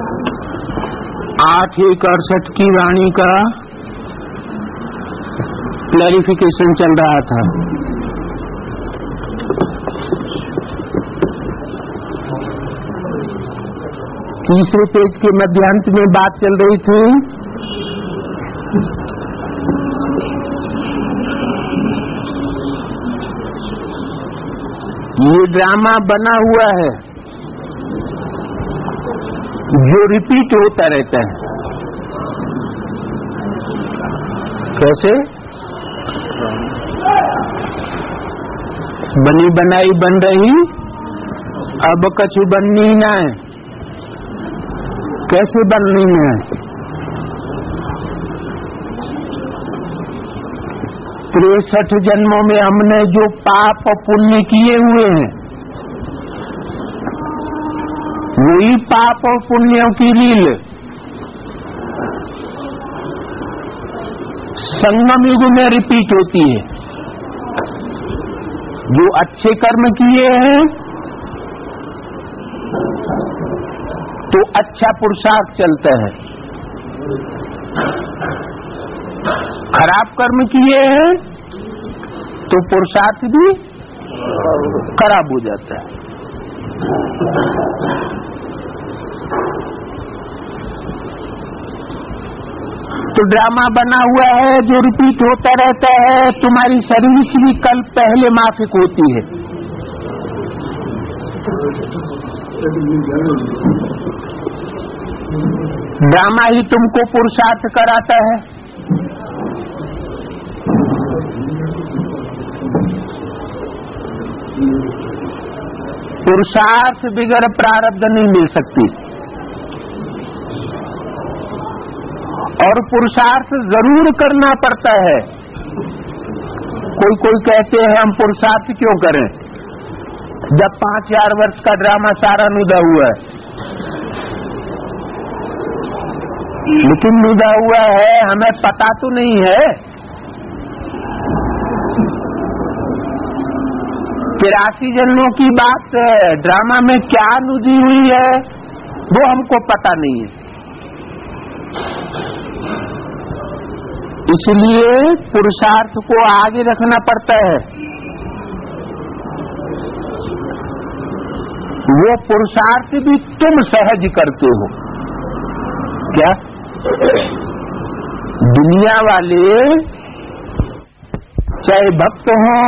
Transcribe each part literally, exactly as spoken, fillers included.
आठ एक अड़सठ की वाणी का क्लैरिफिकेशन चल रहा था। तीसरे पेज के मध्यांत में बात चल रही थी ये ड्रामा बना हुआ है जो रिपीट होता रहता है। कैसे? बनी बनाई बन रही, अब कछु बननी ना है। कैसे बननी है? तिरसठ जन्मों में हमने जो पाप और पुण्य किए हुए हैं, वही पाप और पुण्यों की लील संगम युग में रिपीट होती है। जो अच्छे कर्म किए हैं तो अच्छा पुरुषार्थ चलता है, खराब कर्म किए हैं तो पुरुषार्थ भी खराब हो जाता है। तो ड्रामा बना हुआ है जो रिपीट होता रहता है। तुम्हारी सर्विस भी कल पहले माफिक होती है। ड्रामा ही तुमको पुरुषार्थ कराता है। पुरुषार्थ बिगर प्रारब्ध नहीं मिल सकती, और पुरुषार्थ जरूर करना पड़ता है। कोई कोई कहते हैं हम पुरुषार्थ क्यों करें जब पांच हजार वर्ष का ड्रामा सारा नुदा हुआ है। लेकिन नुदा हुआ है, हमें पता तो नहीं है। तिरासी जन्मों की बात है, ड्रामा में क्या नुदी हुई है वो हमको पता नहीं है। इसलिए पुरुषार्थ को आगे रखना पड़ता है। वो पुरुषार्थ भी तुम सहज करते हो। क्या? दुनिया वाले चाहे भक्त हों,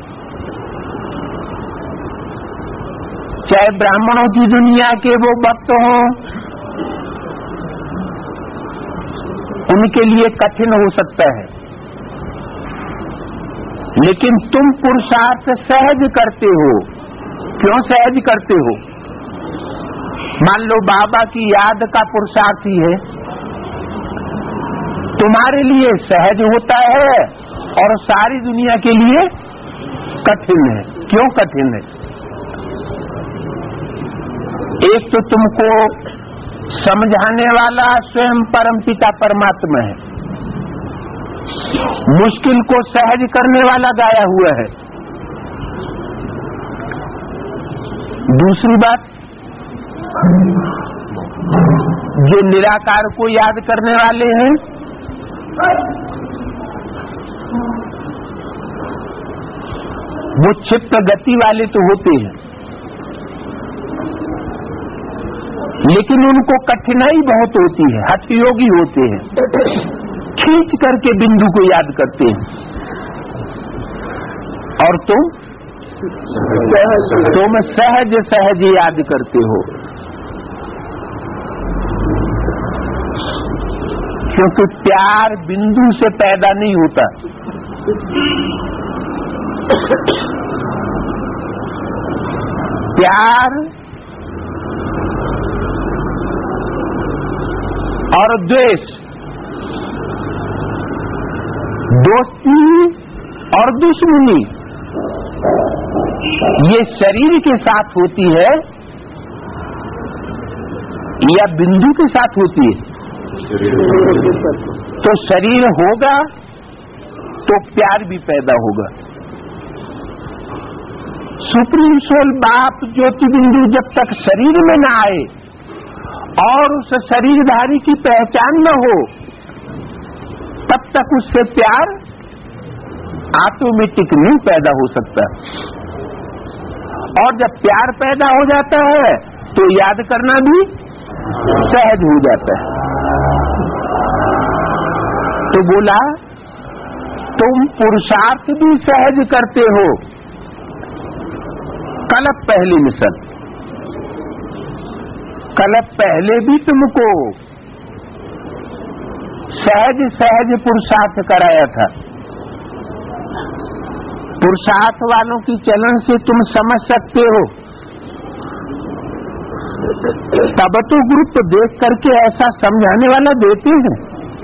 चाहे ब्राह्मणों की दुनिया के वो भक्त हों, उनके लिए कठिन हो सकता है। लेकिन तुम पुरुषार्थ सहज करते हो। क्यों सहज करते हो? मान लो बाबा की याद का पुरुषार्थ ही है, तुम्हारे लिए सहज होता है और सारी दुनिया के लिए कठिन है। क्यों कठिन है? एक तो तुमको समझाने वाला स्वयं परमपिता परमात्मा है, मुश्किल को सहज करने वाला गाया हुआ है। दूसरी बात, जो निराकार को याद करने वाले हैं वो क्षिप्त गति वाले तो होते हैं, लेकिन उनको कठिनाई बहुत होती है, हठयोगी होते हैं, खींच करके बिंदु को याद करते हैं। और तुम तुम सहज सहज याद करते हो, क्योंकि प्यार बिंदु से पैदा नहीं होता। प्यार और द्वेष, दोस्ती और दुश्मनी ये शरीर के साथ होती है या बिंदु के साथ होती है? तो शरीर होगा तो प्यार भी पैदा होगा। सुप्रीम सोल बाप ज्योति बिंदु जब तक शरीर में न आए और उस शरीरधारी की पहचान न हो, तब तक उससे प्यार ऑटोमेटिक नहीं पैदा हो सकता। और जब प्यार पैदा हो जाता है तो याद करना भी सहज हो जाता है। तो बोला तुम पुरुषार्थ भी सहज करते हो। कल्प पहली मिशन, कल्प पहले भी तुमको सहज सहज पुरुषार्थ कराया था। पुरुषार्थ वालों की चलन से तुम समझ सकते हो। तब तो ग्रुप देख करके ऐसा समझाने वाला देते हैं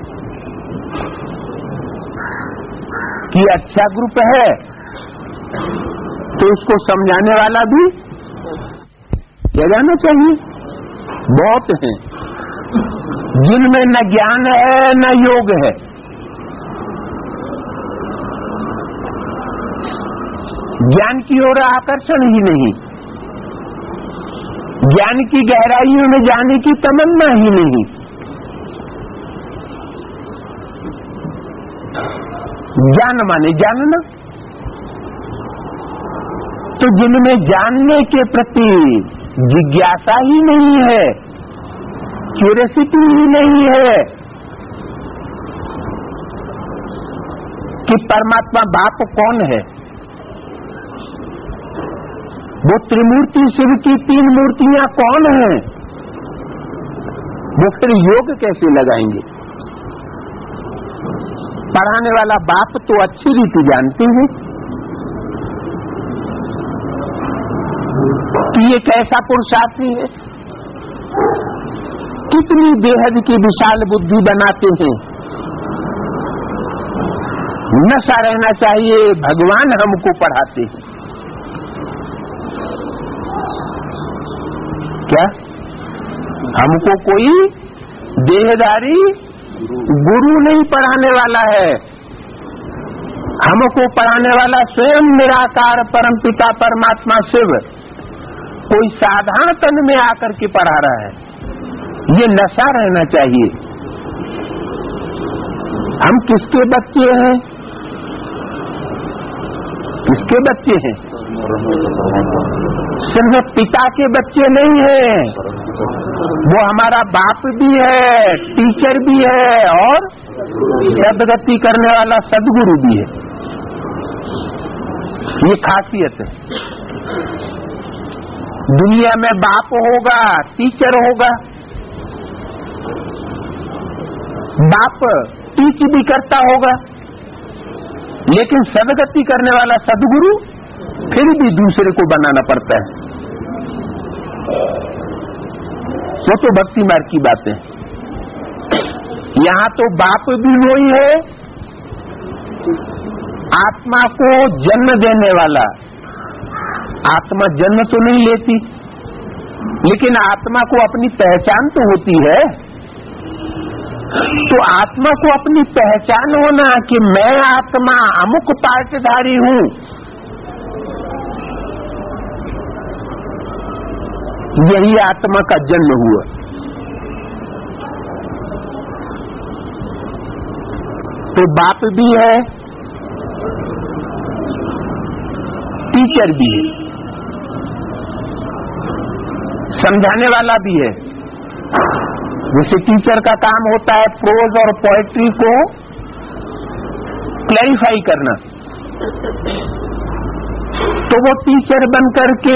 कि अच्छा ग्रुप है तो उसको समझाने वाला भी ले जाना चाहिए। बहुत हैं जिनमें न ज्ञान है न योग है, ज्ञान की ओर आकर्षण ही नहीं, ज्ञान की गहराइयों में जाने की तमन्ना ही नहीं। ज्ञान माने जानना, तो जिनमें जानने के प्रति जिज्ञासा ही नहीं है, क्यूरियोसिटी ही नहीं है कि परमात्मा बाप कौन है, वो त्रिमूर्ति शिव की तीन मूर्तियां कौन हैं, वो फिर योग कैसे लगाएंगे। पढ़ाने वाला बाप तो अच्छी रीति जानते हैं कि ये कैसा पुरुषार्थी है, कितनी बेहद की विशाल बुद्धि बनाते हैं। नशा रहना चाहिए, भगवान हमको पढ़ाते हैं। क्या हमको कोई देहधारी गुरु नहीं पढ़ाने वाला है, हमको पढ़ाने वाला स्वयं निराकार परमपिता परमात्मा शिव कोई साधारण तन में आकर के पढ़ा रहा है। ये नशा रहना चाहिए। हम किसके बच्चे हैं, किसके बच्चे हैं? सिर्फ पिता के बच्चे नहीं हैं, वो हमारा बाप भी है, टीचर भी है और सदगति करने वाला सदगुरु भी है। ये खासियत है। दुनिया में बाप होगा, टीचर होगा, बाप टीच भी करता होगा, लेकिन सदगति करने वाला सदगुरु फिर भी दूसरे को बनाना पड़ता है। वो तो भक्ति मार्ग की बात है। यहाँ तो बाप भी वही है, आत्मा को जन्म देने वाला। आत्मा जन्म तो नहीं लेती, लेकिन आत्मा को अपनी पहचान तो होती है। तो आत्मा को अपनी पहचान होना कि मैं आत्मा अमुक पार्टधारी हूँ, यही आत्मा का जन्म हुआ। तो बाप भी है, टीचर भी है, समझाने वाला भी है। जैसे टीचर का काम होता है प्रोज और पोएट्री को क्लैरिफाई करना, तो वो टीचर बन करके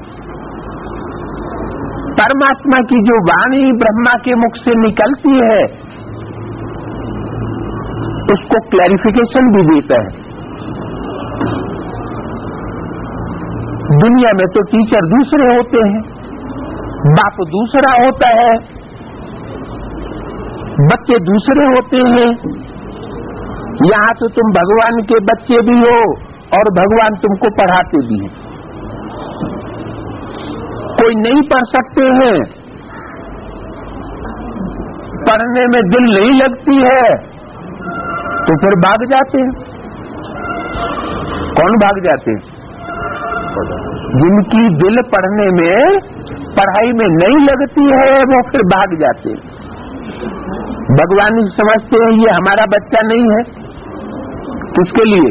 परमात्मा की जो वाणी ब्रह्मा के मुख से निकलती है उसको क्लैरिफिकेशन भी देता है। दुनिया में तो टीचर दूसरे होते हैं, बाप दूसरा होता है, बच्चे दूसरे होते हैं। यहाँ तो तुम भगवान के बच्चे भी हो और भगवान तुमको पढ़ाते भी हैं। कोई नहीं पढ़ सकते हैं, पढ़ने में दिल नहीं लगती है तो फिर भाग जाते हैं। कौन भाग जाते हैं? जिनकी दिल पढ़ने में पढ़ाई में नहीं लगती है वो फिर भाग जाते हैं। भगवान समझते हैं ये हमारा बच्चा नहीं है। किसके लिए?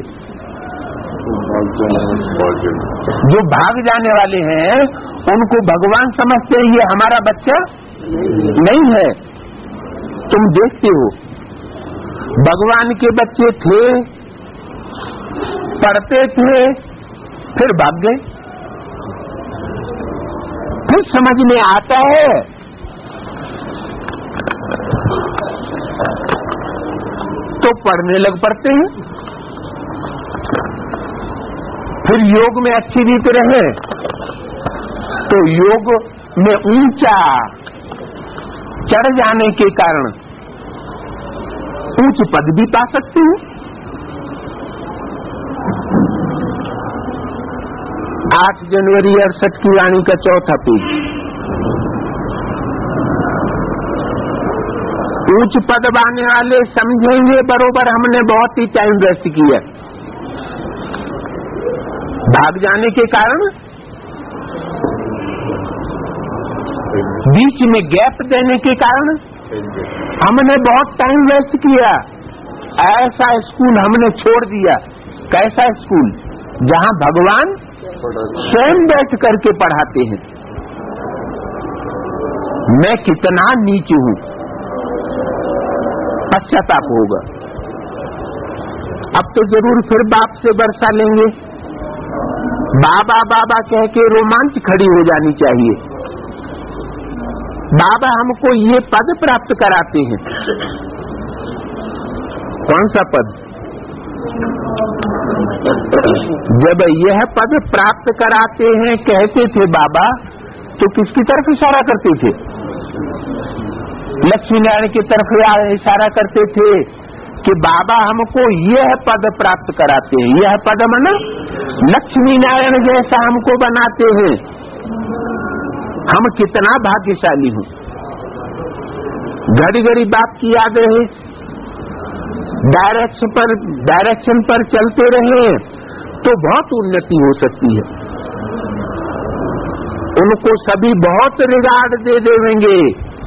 जो भाग जाने वाले हैं उनको भगवान समझते हैं ये हमारा बच्चा नहीं है। तुम देखते हो भगवान के बच्चे थे, पढ़ते थे, फिर भाग गए। फिर समझ में आता है तो पढ़ने लग पड़ते हैं। फिर योग में अच्छी रीत रहे तो योग में ऊंचा चढ़ जाने के कारण ऊंच पद भी पा सकते हैं। आठ जनवरी अड़सठ की वाणी का चौथा पेज। ऊंच पद पाने वाले समझेंगे बरोबर हमने बहुत ही टाइम वेस्ट किया। भाग जाने के कारण, बीच में गैप देने के कारण हमने बहुत टाइम वेस्ट किया। ऐसा स्कूल हमने छोड़ दिया। कैसा स्कूल? जहां भगवान स्वयं बैठ करके पढ़ाते हैं। मैं कितना नीच हूं, पश्चाताप होगा। अब तो जरूर फिर बाप से बरसा लेंगे। बाबा बाबा कह के रोमांच खड़ी हो जानी चाहिए। बाबा हमको ये पद प्राप्त कराते हैं। कौन सा पद? जब यह पद प्राप्त कराते हैं कहते थे बाबा, तो किसकी तरफ इशारा करते थे? लक्ष्मी नारायण की तरफ इशारा करते थे कि बाबा हमको यह पद प्राप्त कराते हैं। यह पद माना लक्ष्मी नारायण जैसा हमको बनाते हैं। हम कितना भाग्यशाली हूं। घड़ी घड़ी बाप की याद रहे, डायरेक्शन पर डायरेक्शन पर चलते रहे तो बहुत उन्नति हो सकती है। उनको सभी बहुत रिगार्ड दे देंगे।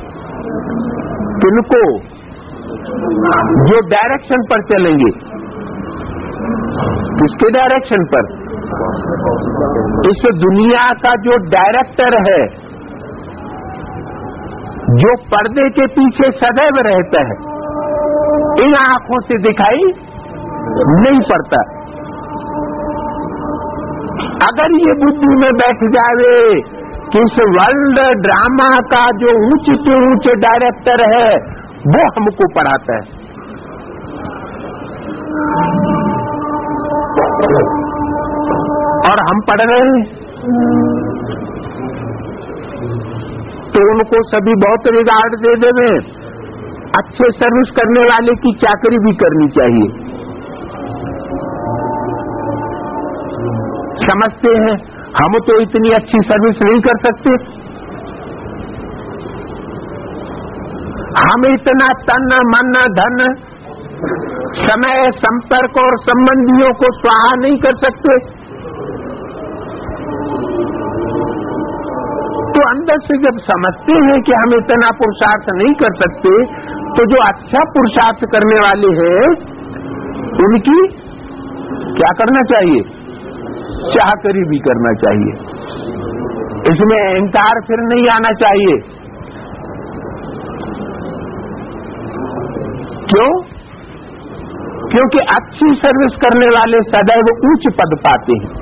किनको? जो डायरेक्शन पर चलेंगे। किसके डायरेक्शन पर? इस दुनिया का जो डायरेक्टर है, जो पर्दे के पीछे सदैव रहता है, इन आंखों से दिखाई नहीं पड़ता। अगर ये बुद्धि में बैठ जावे कि इस वर्ल्ड ड्रामा का जो ऊंचे से ऊंचे डायरेक्टर है वो हमको पढ़ाता है, और हम पढ़ रहे हैं, तो उनको सभी बहुत रिगार्ड दे देवे। अच्छे सर्विस करने वाले की चाकरी भी करनी चाहिए। समझते हैं हम तो इतनी अच्छी सर्विस नहीं कर सकते, हम इतना तन मन धन समय संपर्क और संबंधियों को स्वाहा नहीं कर सकते। तो अंदर से जब समझते हैं कि हम इतना पुरुषार्थ नहीं कर सकते, तो जो अच्छा पुरुषार्थ करने वाले हैं उनकी क्या करना चाहिए? चाकरी भी करना चाहिए। इसमें अहंकार फिर नहीं आना चाहिए। क्यों? क्योंकि अच्छी सर्विस करने वाले सदैव उच्च पद पाते हैं।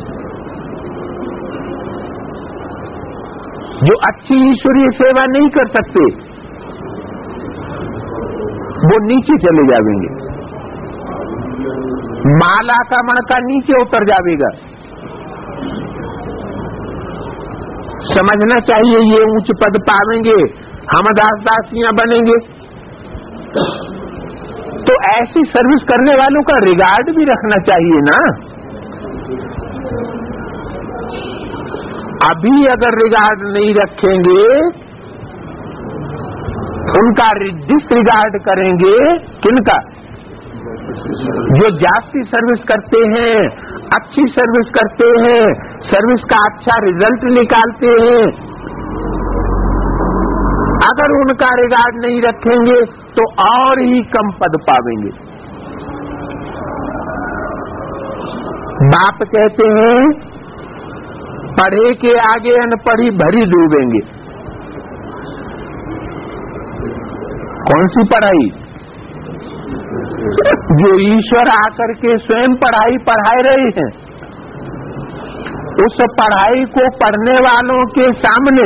जो अच्छी ईश्वरीय सेवा नहीं कर सकते वो नीचे चले जाएंगे। माला का मणका नीचे उतर जाएगा। समझना चाहिए ये उच्च पद पावेंगे, हम दास दासियां बनेंगे। तो ऐसी सर्विस करने वालों का रिगार्ड भी रखना चाहिए ना। अभी अगर रिगार्ड नहीं रखेंगे, उनका डिसरिगार्ड करेंगे। किनका? जो जास्ती सर्विस करते हैं, अच्छी सर्विस करते हैं, सर्विस का अच्छा रिजल्ट निकालते हैं, अगर उनका रिगार्ड नहीं रखेंगे तो और ही कम पद पावेंगे। बाप कहते हैं पढ़े के आगे अनपढ़ी भरी डूबेंगे। कौन सी पढ़ाई? जो ईश्वर आकर के स्वयं पढ़ाई पढ़ा रहे हैं, उस पढ़ाई को पढ़ने वालों के सामने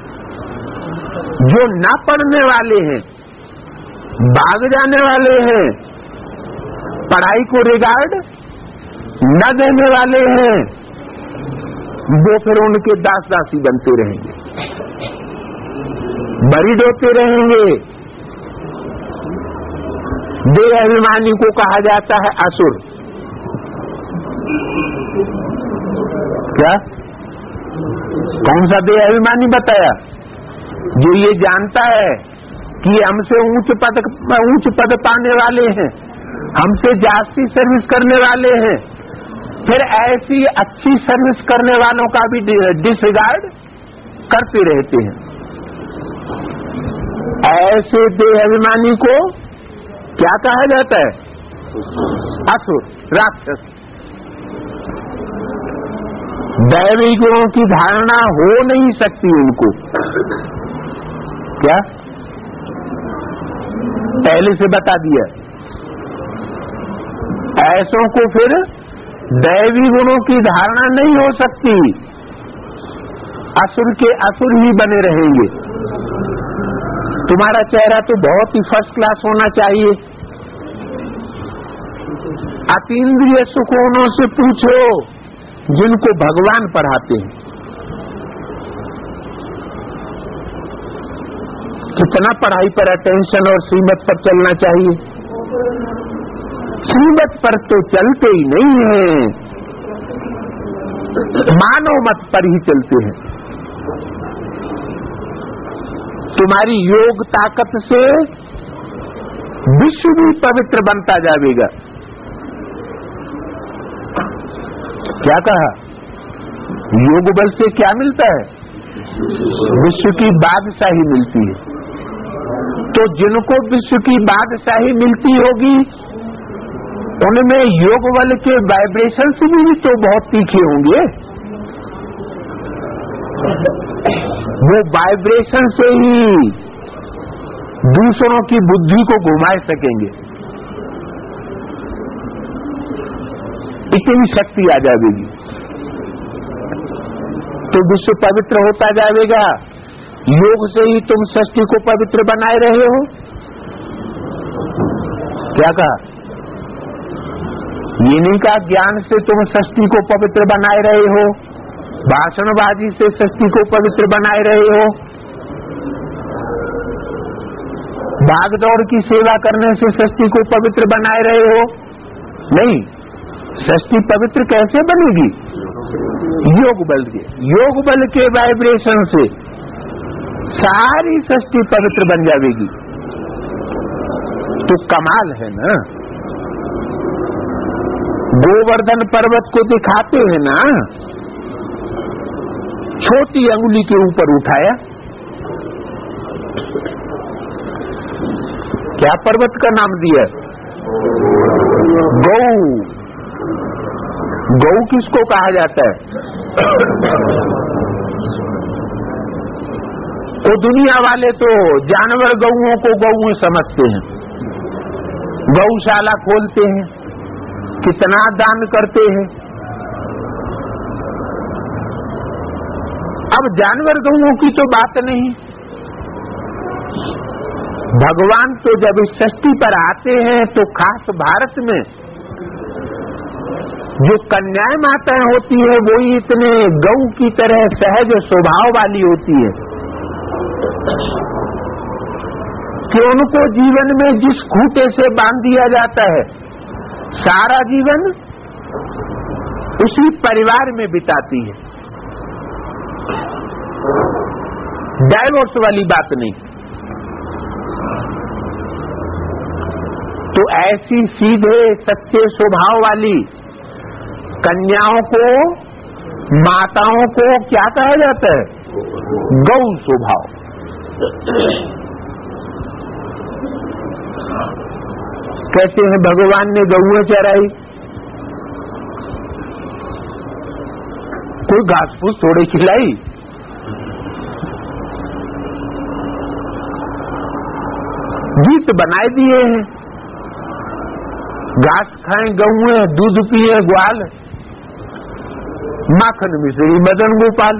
जो न पढ़ने वाले हैं, भाग जाने वाले हैं, पढ़ाई को रिगार्ड न देने वाले हैं, वो फिर उनके दास दासी बनते रहेंगे, बरी डोते रहेंगे। देह अभिमानी को कहा जाता है असुर। क्या? कौन सा देह अभिमानी बताया? जो ये जानता है कि हमसे ऊंच पद ऊंच पद पाने वाले हैं, हमसे जास्ती सर्विस करने वाले हैं, फिर ऐसी अच्छी सर्विस करने वालों का भी डिसरिगार्ड करते रहते हैं। ऐसे देह अभिमानी को क्या कहा जाता है? असुर, राक्षस। दैवी गुणों की धारणा हो नहीं सकती उनको। क्या? पहले से बता दिया। ऐसों को फिर दैवी गुणों की धारणा नहीं हो सकती, असुर के असुर ही बने रहेंगे। तुम्हारा चेहरा तो बहुत ही फर्स्ट क्लास होना चाहिए। अतीन्द्रिय सुकूनों से पूछो जिनको भगवान पढ़ाते हैं, कितना पढ़ाई पर अटेंशन और श्रीमत पर चलना चाहिए। श्रीमत पर तो चलते ही नहीं है, मानव मत पर ही चलते हैं। तुम्हारी योग ताकत से विश्व भी पवित्र बनता जाएगा। क्या कहा? योग बल से क्या मिलता है? विश्व की बादशाही मिलती है। तो जिनको विश्व की बादशाही मिलती होगी, उनमें योग बल के वाइब्रेशंस भी तो बहुत तीखे होंगे। वो वाइब्रेशन से ही दूसरों की बुद्धि को घुमा सकेंगे। इतनी शक्ति आ जाएगी तो विश्व पवित्र होता जाएगा। योग से ही तुम सृष्टि को पवित्र बनाए रहे हो। क्या कहा? ये नहीं कहा ज्ञान से तुम सृष्टि को पवित्र बनाए रहे हो, भाषणबाजी से सृष्टि को पवित्र बनाए रहे हो, भागदौड़ की सेवा करने से सृष्टि को पवित्र बनाए रहे हो। नहीं, सृष्टि पवित्र कैसे बनेगी? योग बल के योग बल के वाइब्रेशन से सारी सृष्टि पवित्र बन जाएगी। तो कमाल है ना। गोवर्धन पर्वत को दिखाते हैं ना, छोटी अंगुली के ऊपर उठाया। क्या पर्वत का नाम दिया? गौ। गौ किसको कहा जाता है? वो दुनिया वाले तो जानवर गौओं को गौ समझते हैं, गौशाला खोलते हैं, कितना दान करते हैं। अब जानवर गौओं की तो बात नहीं, भगवान तो जब इस सृष्टि पर आते हैं तो खास भारत में जो कन्याएं माताएं होती है वो ही इतने गौ की तरह सहज स्वभाव वाली होती है कि उनको जीवन में जिस खूंटे से बांध दिया जाता है सारा जीवन उसी परिवार में बिताती है। डाइवोर्स वाली बात नहीं। तो ऐसी सीधे सच्चे स्वभाव वाली कन्याओं को, माताओं को क्या कहा जाता है? गौ स्वभाव। कहते हैं भगवान ने गौएं चराई, कोई घास फूस थोड़ी खिलाई, गीत बनाए दिए हैं, घास खाएं गौएं, दूध पिए ग्वाल, माखन मिश्री मदन गोपाल।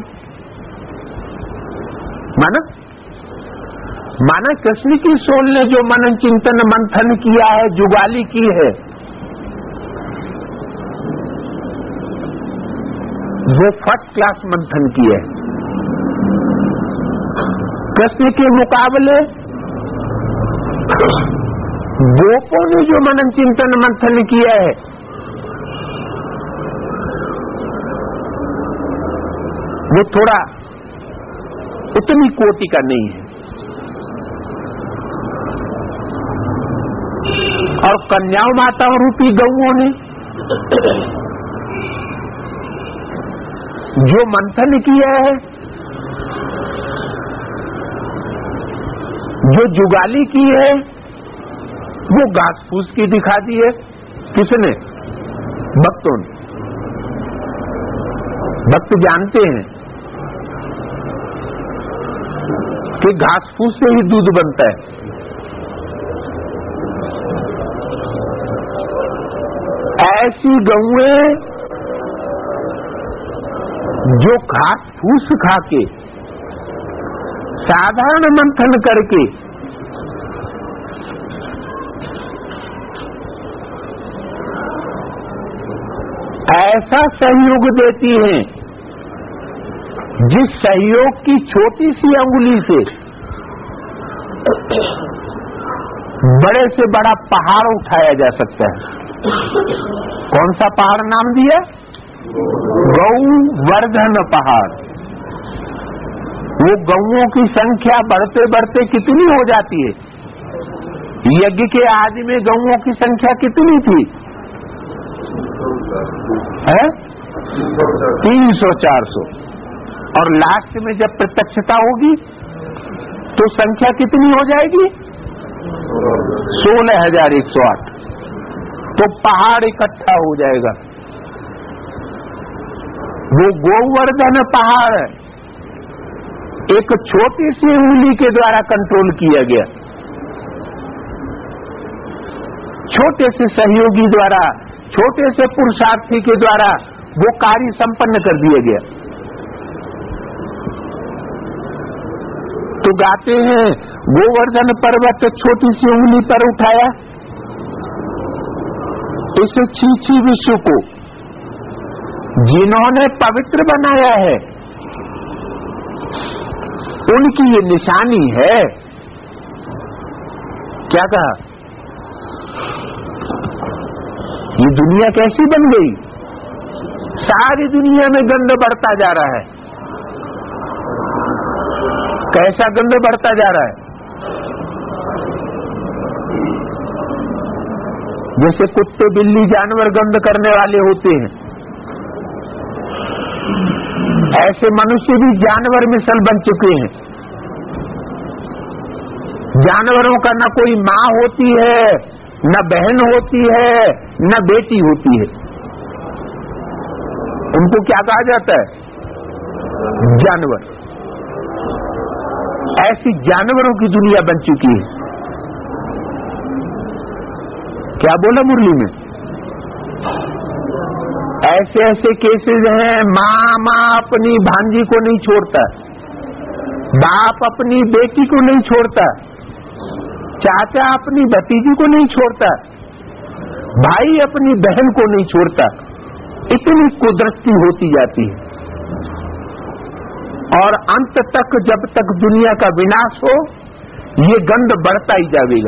माना माना कृष्ण की सोल ने जो मनन चिंतन मंथन किया है, जुगाली की है, वो फर्स्ट क्लास मंथन की है। कृष्ण के मुकाबले गोपों ने जो मनन चिंतन मंथन किया है, वो थोड़ा उतनी कोटि का नहीं है। और कन्याओं माताओं रूपी गौओं ने जो मंथन किया है, जो जुगाली की है, वो घास फूस की दिखा दी है। किसने? भक्तों ने। भक्त जानते हैं कि घास फूस से ही दूध बनता है। ऐसी गौएं जो घास फूस खा के, साधारण मंथन करके ऐसा सहयोग देती हैं, जिस सहयोग की छोटी सी अंगुली से बड़े से बड़ा पहाड़ उठाया जा सकता है। कौन सा पहाड़ नाम दिया? गौवर्धन पहाड़। वो गौओं की संख्या बढ़ते बढ़ते कितनी हो जाती है? यज्ञ के आदि में गौओं की संख्या कितनी थी? है तीन सौ चार सौ। और लास्ट में जब प्रत्यक्षता होगी तो संख्या कितनी हो जाएगी? सोलह हजार एक सौ आठ। तो पहाड़ इकट्ठा हो जाएगा। वो गोवर्धन पहाड़ एक छोटी सी उंगली के द्वारा कंट्रोल किया गया, छोटे से सहयोगी द्वारा, छोटे से पुरुषार्थी के द्वारा वो कार्य संपन्न कर दिया गया। तो गाते हैं गोवर्धन पर्वत छोटी सी उंगली पर उठाया, इस छीछी विश्व को जिन्होंने पवित्र बनाया है, उनकी ये निशानी है। क्या कहा? ये दुनिया कैसी बन गई? सारी दुनिया में गंध बढ़ता जा रहा है। कैसा गंध बढ़ता जा रहा है? जैसे कुत्ते बिल्ली जानवर गंध करने वाले होते हैं, ऐसे मनुष्य भी जानवर मिसल बन चुके हैं। जानवरों का न कोई माँ होती है, न बहन होती है, न बेटी होती है। उनको क्या कहा जाता है? जानवर। ऐसी जानवरों की दुनिया बन चुकी है। क्या बोला मुरली में? ऐसे ऐसे केसेस हैं, माँ माँ अपनी भांजी को नहीं छोड़ता, बाप अपनी बेटी को नहीं छोड़ता, चाचा अपनी भतीजी को नहीं छोड़ता, भाई अपनी बहन को नहीं छोड़ता। इतनी कुदरती होती जाती है। और अंत तक जब तक दुनिया का विनाश हो, ये गंध बढ़ता ही जाएगा।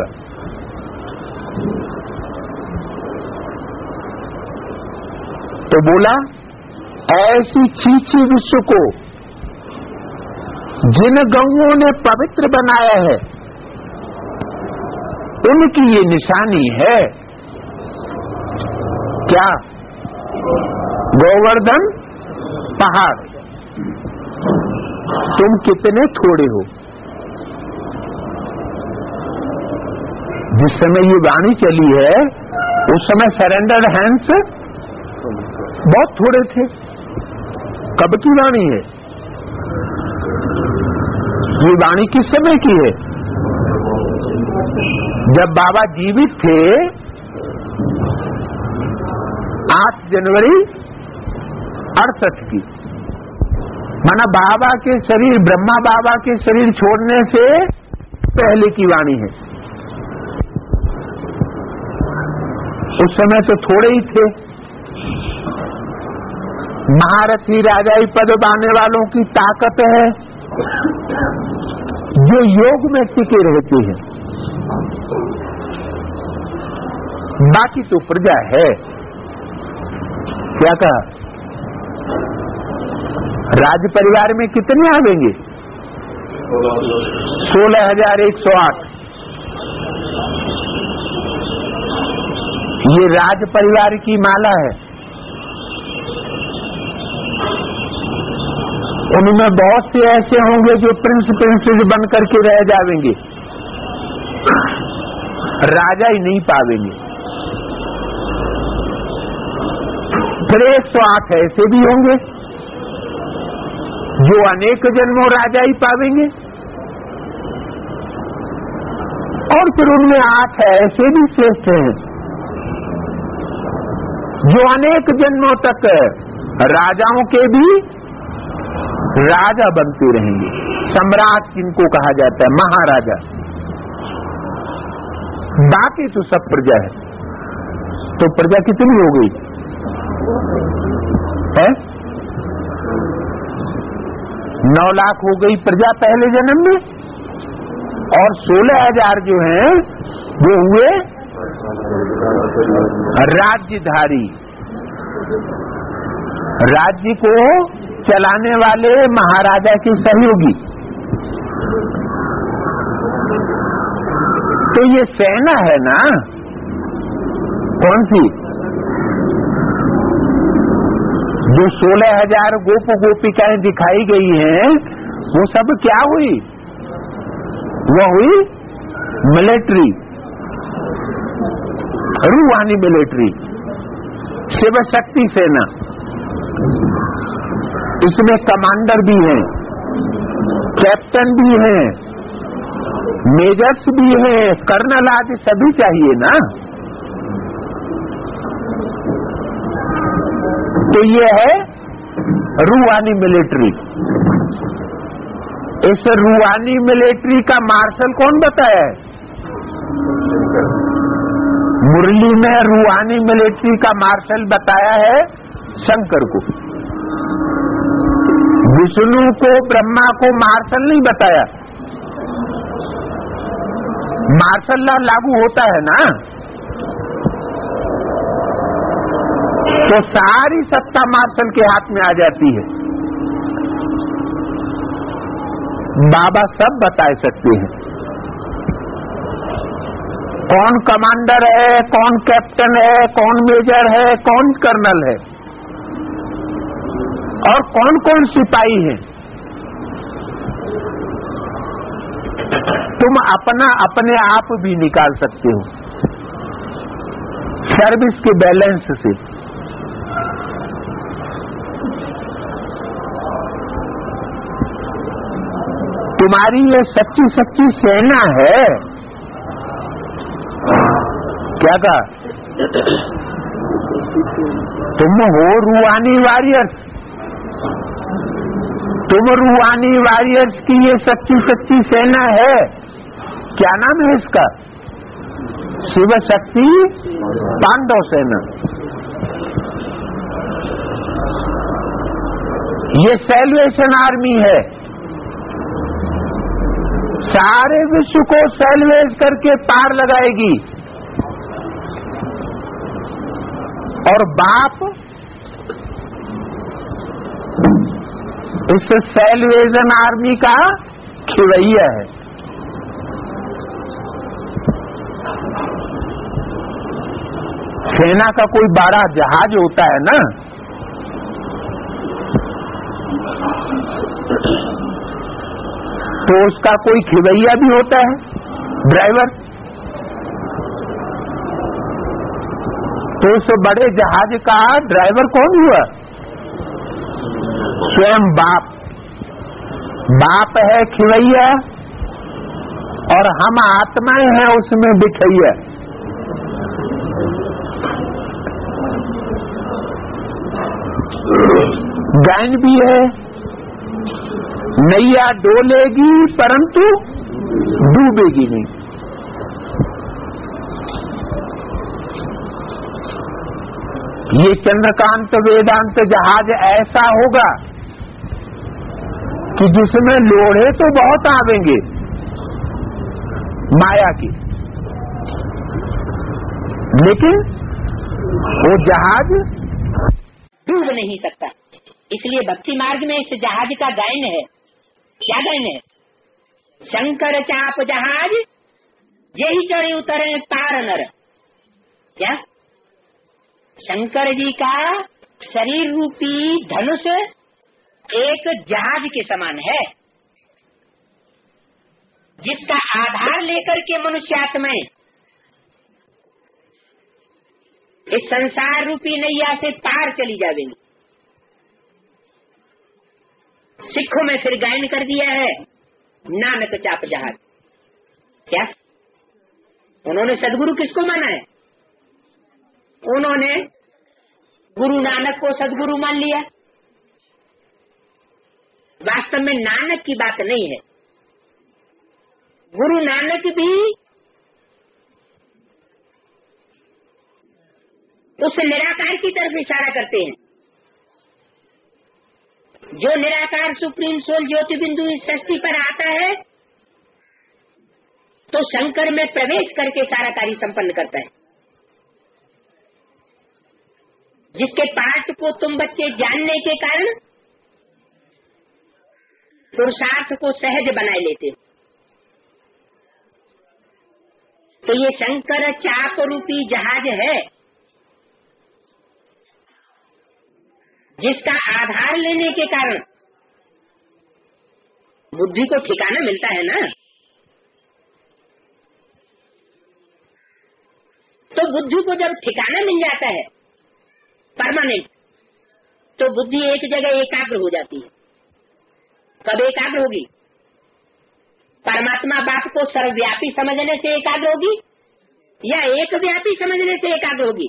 तो बोला ऐसी छीछी विश्व को जिन गौओं ने पवित्र बनाया है, उनकी ये निशानी है। क्या? गोवर्धन पहाड़। तुम कितने थोड़े हो, जिस समय ये वाणी चली है उस समय सरेंडर हैंड्स बहुत थोड़े थे। कब की वाणी है ये? वाणी किस समय की है? जब बाबा जीवित थे, आठ जनवरी अड़सठ की। माना बाबा के शरीर, ब्रह्मा बाबा के शरीर छोड़ने से पहले की वाणी है। उस समय तो थोड़े ही थे। महारथी राजाई पद पाने वालों की ताकत है जो योग में टिके रहते हैं। बाकी तो प्रजा है। क्या कहा? राज परिवार में कितने आवेंगे? सोलह हजार एक सौ आठ। ये राज परिवार की माला है। उनमें बहुत से ऐसे होंगे जो प्रिंस प्रिंसेस बन करके रह जाएंगे, राजा ही नहीं पावेंगे। फिर एक सौ आठ ऐसे भी होंगे जो अनेक जन्मों राजा ही पावेंगे, और फिर उनमें आठ ऐसे भी श्रेष्ठ हैं जो अनेक जन्मों तक राजाओं के भी राजा बनते रहेंगे। सम्राट जिनको कहा जाता है, महाराजा। बाकी तो सब प्रजा है। तो प्रजा कितनी हो गई है? नौ लाख हो गई प्रजा पहले जन्म में, और सोलह हजार जो हैं वो हुए राज्यधारी, राज्य को चलाने वाले महाराजा के सहयोगी। तो ये सेना है ना, कौन सी? जो सोलह हजार गोप गोपिकाएं दिखाई गई हैं वो सब क्या हुई? वो हुई मिलिट्री, रूहानी मिलिट्री, शिव शक्ति सेना। इसमें कमांडर भी हैं, कैप्टन भी हैं, मेजर्स भी हैं, कर्नल आदि सभी चाहिए ना। तो ये है रूहानी मिलिट्री। इस रूहानी मिलिट्री का मार्शल कौन बताया है? मुरली में रूहानी मिलिट्री का मार्शल बताया है शंकर को। विष्णु को, ब्रह्मा को मार्शल नहीं बताया। मार्शल लॉ लागू होता है ना, तो सारी सत्ता मार्शल के हाथ में आ जाती है। बाबा सब बता सकते हैं, कौन कमांडर है, कौन कैप्टन है, कौन मेजर है, कौन कर्नल है, और कौन कौन सिपाही है। तुम अपना अपने आप भी निकाल सकते हो सर्विस के बैलेंस से। तुम्हारी ये सच्ची सच्ची सेना है। क्या कहा? तुम हो रूहानी वॉरियर्स। तुम रूहानी वॉरियर्स की ये सच्ची सच्ची सेना है। क्या नाम है इसका? शिव शक्ति पांडव सेना। ये सैल्वेशन आर्मी है। सारे विश्व को सैल्वेज करके पार लगाएगी। और बाप इस सैल्वेशन आर्मी का खिवैया है। सेना का कोई बड़ा जहाज होता है ना, तो उसका कोई खिवैया भी होता है, ड्राइवर। तो उस बड़े जहाज का ड्राइवर कौन हुआ? स्वयं बाप। बाप है खिवैया और हम आत्माएं हैं उसमें बिठैया। गायन भी है, नैया डोलेगी परंतु डूबेगी नहीं। ये चंद्रकांत वेदांत जहाज ऐसा होगा कि जिसमें लोढ़े तो बहुत आवेंगे माया की, लेकिन वो जहाज डूब नहीं सकता। इसलिए भक्ति मार्ग में इस जहाज का गायन है। क्या गायन है? शंकर चाप जहाज यही चढ़े उतरे पार नर। क्या? शंकर जी का शरीर रूपी धनुष एक जहाज के समान है, जिसका आधार लेकर के मनुष्यात्माएं इस संसार रूपी नैया से पार चली जाएंगी। सिखों में फिर गायन कर दिया है नानक चाप जहाज। क्या? उन्होंने सदगुरु किसको माना है? उन्होंने गुरु नानक को सदगुरु मान लिया। वास्तव में नानक की बात नहीं है। गुरु नानक भी उस निराकार की तरफ इशारा करते हैं जो निराकार सुप्रीम सोल ज्योति बिंदु इस सृष्टि पर आता है तो शंकर में प्रवेश करके सारा कार्य संपन्न करता है। जिसके पाठ को तुम बच्चे जानने के कारण पुरुषार्थ को सहज बनाए लेते। तो ये शंकर चाप रूपी जहाज है जिसका आधार लेने के कारण बुद्धि को ठिकाना मिलता है ना। तो बुद्धि को जब ठिकाना मिल जाता है परमानेंट, तो बुद्धि एक जगह एकाग्र हो जाती है। कब एकाग्र होगी? परमात्मा बाप को सर्वव्यापी समझने से एकाग्र होगी या एक व्यापी समझने से एकाग्र होगी?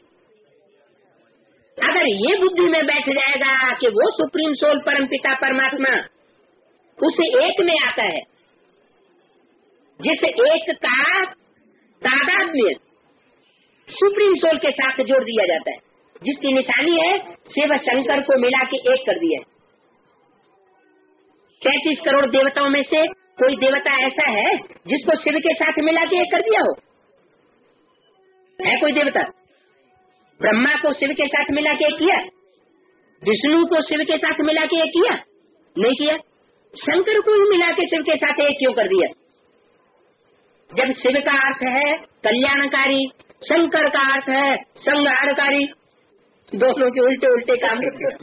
अगर ये बुद्धि में बैठ जाएगा कि वो सुप्रीम सोल परमपिता परमात्मा उस एक में आता है, जिस एक का तादात्म्य सुप्रीम सोल के साथ जोड़ दिया जाता है, जिसकी निशानी है शिव शंकर को मिला के एक कर दिया। तैतीस करोड़ देवताओं में से कोई देवता ऐसा है जिसको शिव के साथ मिला के एक कर दिया हो? है कोई देवता? ब्रह्मा को शिव के साथ मिला के एक किया? विष्णु को शिव के साथ मिला के एक किया? नहीं किया। शंकर को ही मिला के शिव के साथ एक क्यों कर दिया? जब शिव का अर्थ है कल्याणकारी, शंकर का अर्थ है संहारकारी, दोनों के उल्टे उल्टे काम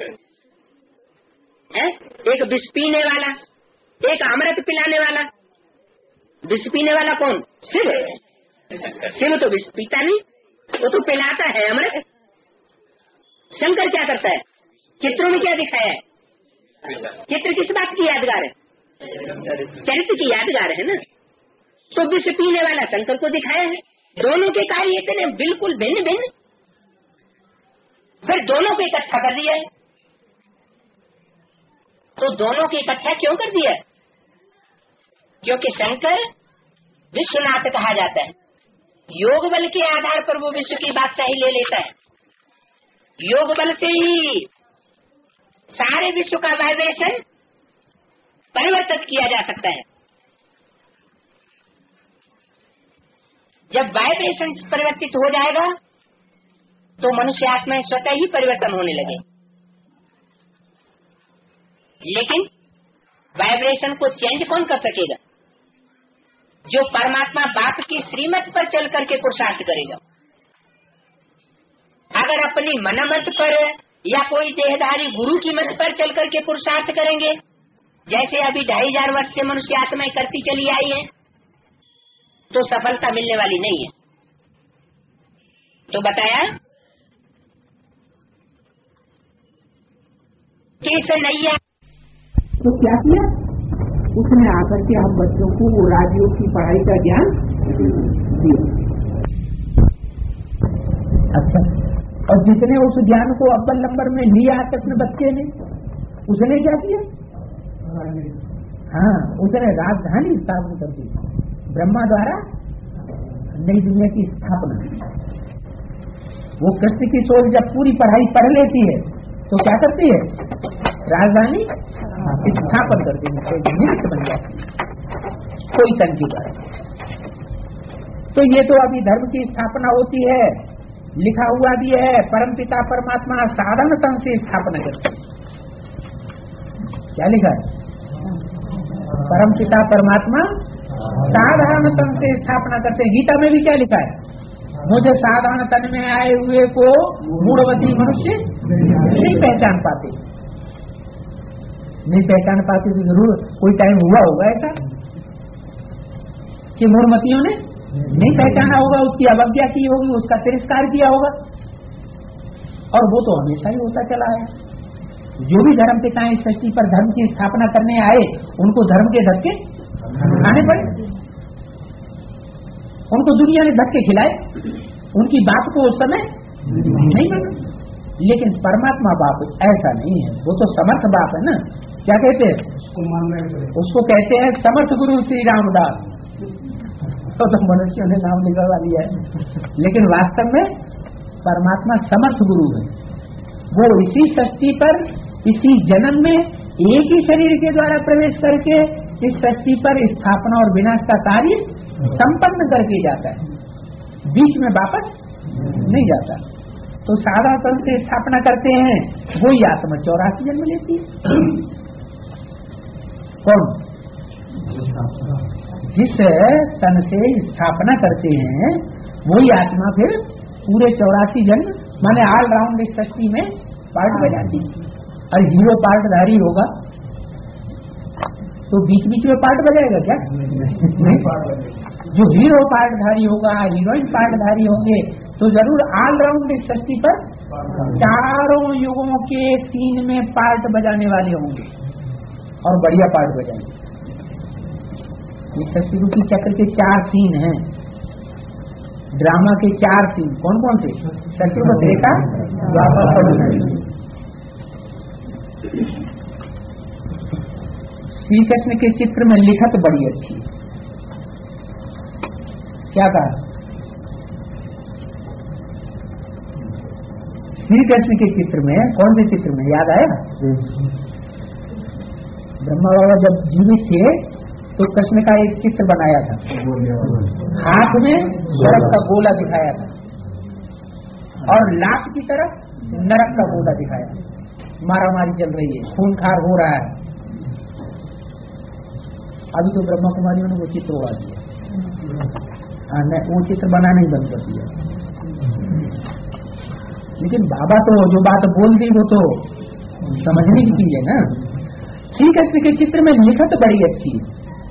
है। एक विष पीने वाला, एक अमृत पिलाने वाला। विष पीने वाला कौन? शिव। शिव तो विष पीता नहीं, वो तो पिलाता है अमृत। शंकर क्या करता है? चित्रों में क्या दिखाया है? चित्र किस बात की यादगार है? चरित्र की यादगार है ना। तो विष पीने वाला शंकर को दिखाया है। दोनों के कार्य इतने बिल्कुल भिन्न भिन्न, फिर दोनों को इकट्ठा कर दिया है। तो दोनों को इकट्ठा क्यों कर दिया? क्योंकि शंकर विश्वनाथ कहा जाता है। योग बल के आधार पर वो विश्व की बादशाही ले लेता है। योग बल से ही सारे विश्व का वाइब्रेशन परिवर्तित किया जा सकता है। जब वाइब्रेशन परिवर्तित हो जाएगा तो मनुष्य आत्मा स्वतः ही परिवर्तन होने लगे। लेकिन वाइब्रेशन को चेंज कौन कर सकेगा? जो परमात्मा बाप की श्रीमत पर चल करके पुरुषार्थ करेगा। अगर अपनी मनमत पर या कोई देहधारी गुरु की मत पर चल करके पुरुषार्थ करेंगे, जैसे अभी ढाई हजार वर्ष से मनुष्य आत्माएं करती चली आई है, तो सफलता मिलने वाली नहीं है। तो बताया कैसे नहीं है। तो क्या किया उसने आकर के हम बच्चों को वो राजयोग की पढ़ाई का ज्ञान दिया। अच्छा, और जिसने उस ज्ञान को अव्वल नंबर में लिया अपने बच्चे ने, उसने क्या किया? हाँ, उसने राजधानी स्थापना कर दी, ब्रह्मा द्वारा नई दुनिया की स्थापना। वो कृष्ण की सोच जब पूरी पढ़ाई पढ़ लेती है तो क्या करती है? राजधानी स्थापन कर देनी, निमित्त बन जाती है कोई तन की द्वारा। तो ये तो अभी धर्म की स्थापना होती है, लिखा हुआ भी है, परमपिता परमात्मा साधारण तन से स्थापना करते हैं। क्या लिखा है? परमपिता परमात्मा साधारण तन से स्थापना करते हैं। गीता में भी क्या लिखा है? मुझे साधारण तन में आए हुए को मूढ़वती मनुष्य नहीं पहचान पाते। नहीं पहचान पाते तो जरूर कोई टाइम हुआ होगा ऐसा कि मूढ़मतियों ने नहीं पहचाना होगा, उसकी अवज्ञा की होगी, उसका तिरस्कार किया होगा, और वो तो हमेशा ही होता चला है। जो भी धर्म पिता इस सृष्टि पर धर्म की स्थापना करने आए उनको धर्म के धक्के खाने पड़े, उनको दुनिया ने धक्के खिलाए, उनकी बात को उस समय नहीं माना। लेकिन परमात्मा बाप ऐसा नहीं है, वो तो समर्थ बाप है ना। क्या कहते हैं उसको? उसको कहते हैं समर्थ गुरु श्री रामदास। तो, तो मनुष्यों ने नाम निकलवा लिया है, लेकिन वास्तव में परमात्मा समर्थ गुरु है। वो इसी सृष्टि पर इसी जन्म में एक ही शरीर के द्वारा प्रवेश करके इस सृष्टि पर स्थापना और विनाश का कार्य संपन्न करके जाता है, बीच में वापस नहीं जाता। तो साधारण से स्थापना करते हैं, वही आत्मा चौरासी जन्म लेती है। कौन? जिस तन से स्थापना करते हैं वही आत्मा फिर पूरे चौरासी जन्म माने ऑल राउंड इस सृष्टि में पार्ट बजाती है। और हीरो पार्टधारी होगा तो बीच बीच में पार्ट बजाएगा क्या? नहीं। जो हीरो पार्टधारी होगा, हीरोइन पार्टधारी होंगे तो जरूर ऑल राउंड इस सृष्टि पर चारों युगों के सीन में पार्ट बजाने वाले होंगे और बढ़िया पार्ट बजाएंगे। इस सृष्टि रूपी चक्र के चार सीन हैं, ड्रामा के चार सीन कौन कौन से? सत्युग, त्रेता, द्वापर और कलयुग। श्री कृष्ण के चित्र में लिखत बड़ी अच्छी। क्या कहा? श्री कृष्ण के चित्र में, कौन से चित्र में याद आया? ब्रह्मा बाबा जब जीवित थे तो कृष्ण का एक चित्र बनाया था, हाथ में स्वर्ग का गोला दिखाया था और लाख की तरफ नरक का गोला दिखाया। मारामारी चल रही है, खूनखार हो रहा है। अभी तो ब्रह्मा कुमारियों ने वो चित्र उड़ा दिया, वो चित्र बनाना ही बंद कर दिया। लेकिन बाबा तो जो बात बोल दी वो तो समझने की चीज है ना। श्री कृष्ण के चित्र में लिखत बड़ी अच्छी है।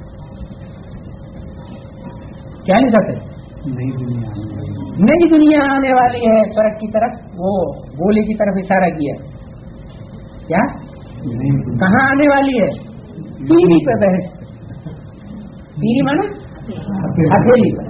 क्या लिखत है? नई दुनिया नई दुनिया आने वाली है स्वर्ग की तरफ। वो गोले की तरफ इशारा किया। क्या? कहाँ आने वाली है? टीवी पे बहस। टीवी माना हथेली पर।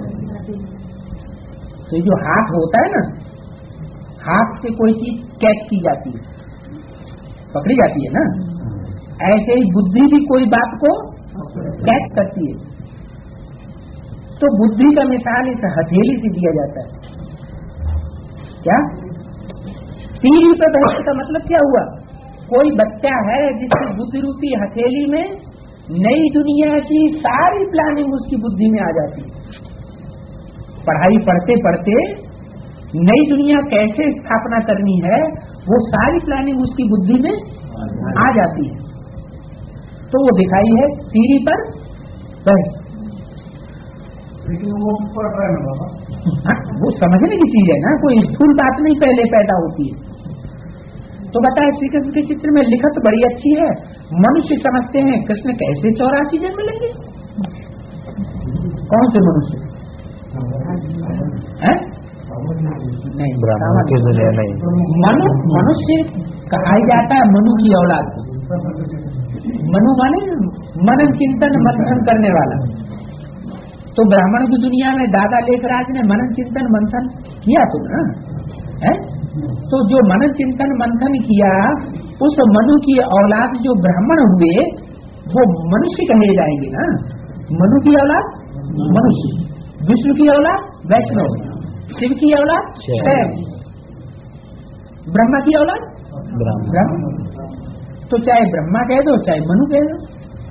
तो जो हाथ होता है ना, हाथ से कोई चीज कैच की जाती है, पकड़ी जाती है ना, ऐसे ही बुद्धि भी कोई बात को कैच करती है। तो बुद्धि का मिसाल इस हथेली से दिया जाता है। क्या? टीवी पर बहस का मतलब क्या हुआ? कोई बच्चा है जिसकी बुद्धि रूपी हथेली में नई दुनिया की सारी प्लानिंग उसकी बुद्धि में आ जाती है। पढ़ाई पढ़ते पढ़ते नई दुनिया कैसे स्थापना करनी है वो सारी प्लानिंग उसकी बुद्धि में आ जाती है। तो वो दिखाई है टीवी पर बस। लेकिन वो पढ़ रहा है ना बाबा, वो समझने की चीज है ना, कोई स्थूल बात नहीं पहले पैदा होती है। तो बताए श्री कृष्ण के चित्र में लिखत बड़ी अच्छी है। मनुष्य समझते हैं कृष्ण कैसे चौरासी जन्म लेंगे? कौन से मनुष्य हैं? नहीं, ब्राह्मण की दुनिया नहीं। मनु मनुष्य कहा जाता है मनु की औलाद। मनु माने मनन चिंतन मंथन करने वाला। तो ब्राह्मण की दुनिया में दादा लेखराज ने मनन चिंतन मंथन किया तो ना है। तो जो मनन चिंतन मंथन किया उस मनु की औलाद जो ब्राह्मण हुए वो मनुष्य कहे जाएंगे ना। मनु की औलाद मनुष्य, विष्णु की औलाद वैष्णव, शिव की औलाद शैव, ब्रह्मा की औलाद ब्रह्म। तो चाहे ब्रह्मा कह दो चाहे मनु कह दो।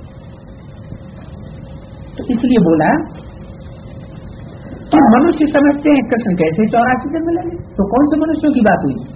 तो इसलिए बोला तो मनुष्य समझते हैं कृष्ण कैसे चौरासी जन्म लेंगे। तो कौन से मनुष्यों की बात हुई?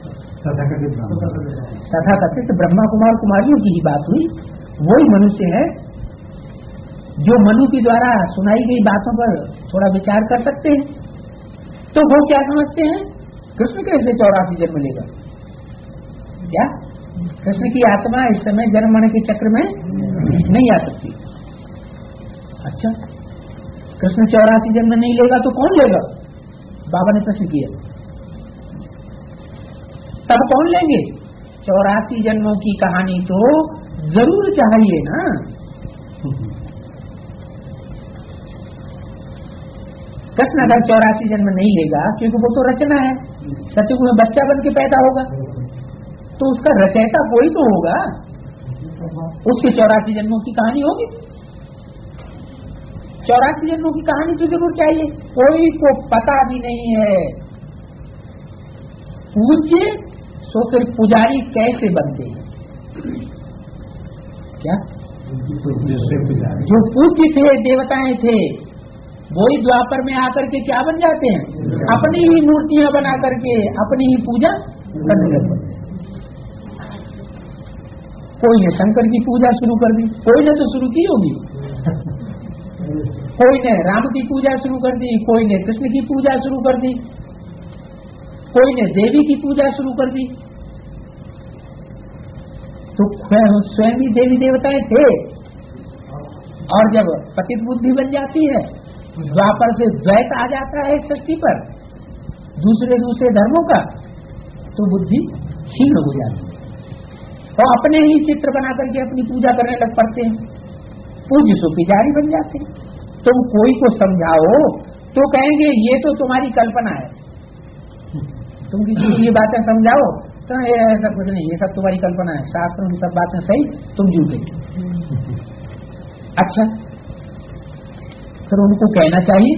तथा कथित ब्रह्मा कुमार कुमारियों की ही बात हुई। वही मनुष्य है जो मनु के द्वारा सुनाई गई बातों पर थोड़ा विचार कर सकते हैं। तो वो क्या समझते हैं कृष्ण कैसे चौरासी जन्म लेगा? क्या कृष्ण की आत्मा इस समय जन्म मरण के चक्र में नहीं आ सकती? अच्छा, कृष्ण चौरासी जन्म नहीं लेगा तो कौन लेगा? बाबा ने प्रश्न किया। तब कौन लेंगे? चौरासी जन्मों की कहानी तो जरूर चाहिए ना। कृष्ण अगर चौरासी जन्म नहीं लेगा क्योंकि वो तो रचना है, सतयुग में बच्चा बन के पैदा होगा तो उसका रचयिता कोई तो होगा, उसके चौरासी जन्मों की कहानी होगी। चौरासी जन्मों की कहानी तो जरूर चाहिए। कोई को पता भी नहीं है पूज्य तो फिर पुजारी कैसे बनते हैं? क्या जो पूज्य थे देवताएं थे वही द्वापर में आकर के क्या बन जाते हैं? अपनी ही मूर्तियां बना करके अपनी ही पूजा करने लगते। कोई ने शंकर की पूजा शुरू कर दी, कोई ने तो शुरू की होगी, कोई ने राम की पूजा शुरू कर दी, कोई ने कृष्ण की पूजा शुरू कर दी, कोई ने देवी की पूजा शुरू कर दी। तो स्वयं ही देवी देवताएं थे। और जब पतित बुद्धि बन जाती है द्वापर से द्वैत आ जाता है सृष्टि पर दूसरे दूसरे धर्मों का, तो बुद्धि क्षीण हो जाती है और अपने ही चित्र बना करके अपनी पूजा करने लग पड़ते हैं। पूज्य सो पुजारी बन जाते हैं। तुम कोई को समझाओ तो कहेंगे ये तो तुम्हारी कल्पना है। तुम किसी को ये बातें समझाओ तो ये ऐसा कुछ नहीं, ये सब तुम्हारी कल्पना है, शास्त्रों की सब बातें सही, तुम झूठे। अच्छा, फिर उनको कहना चाहिए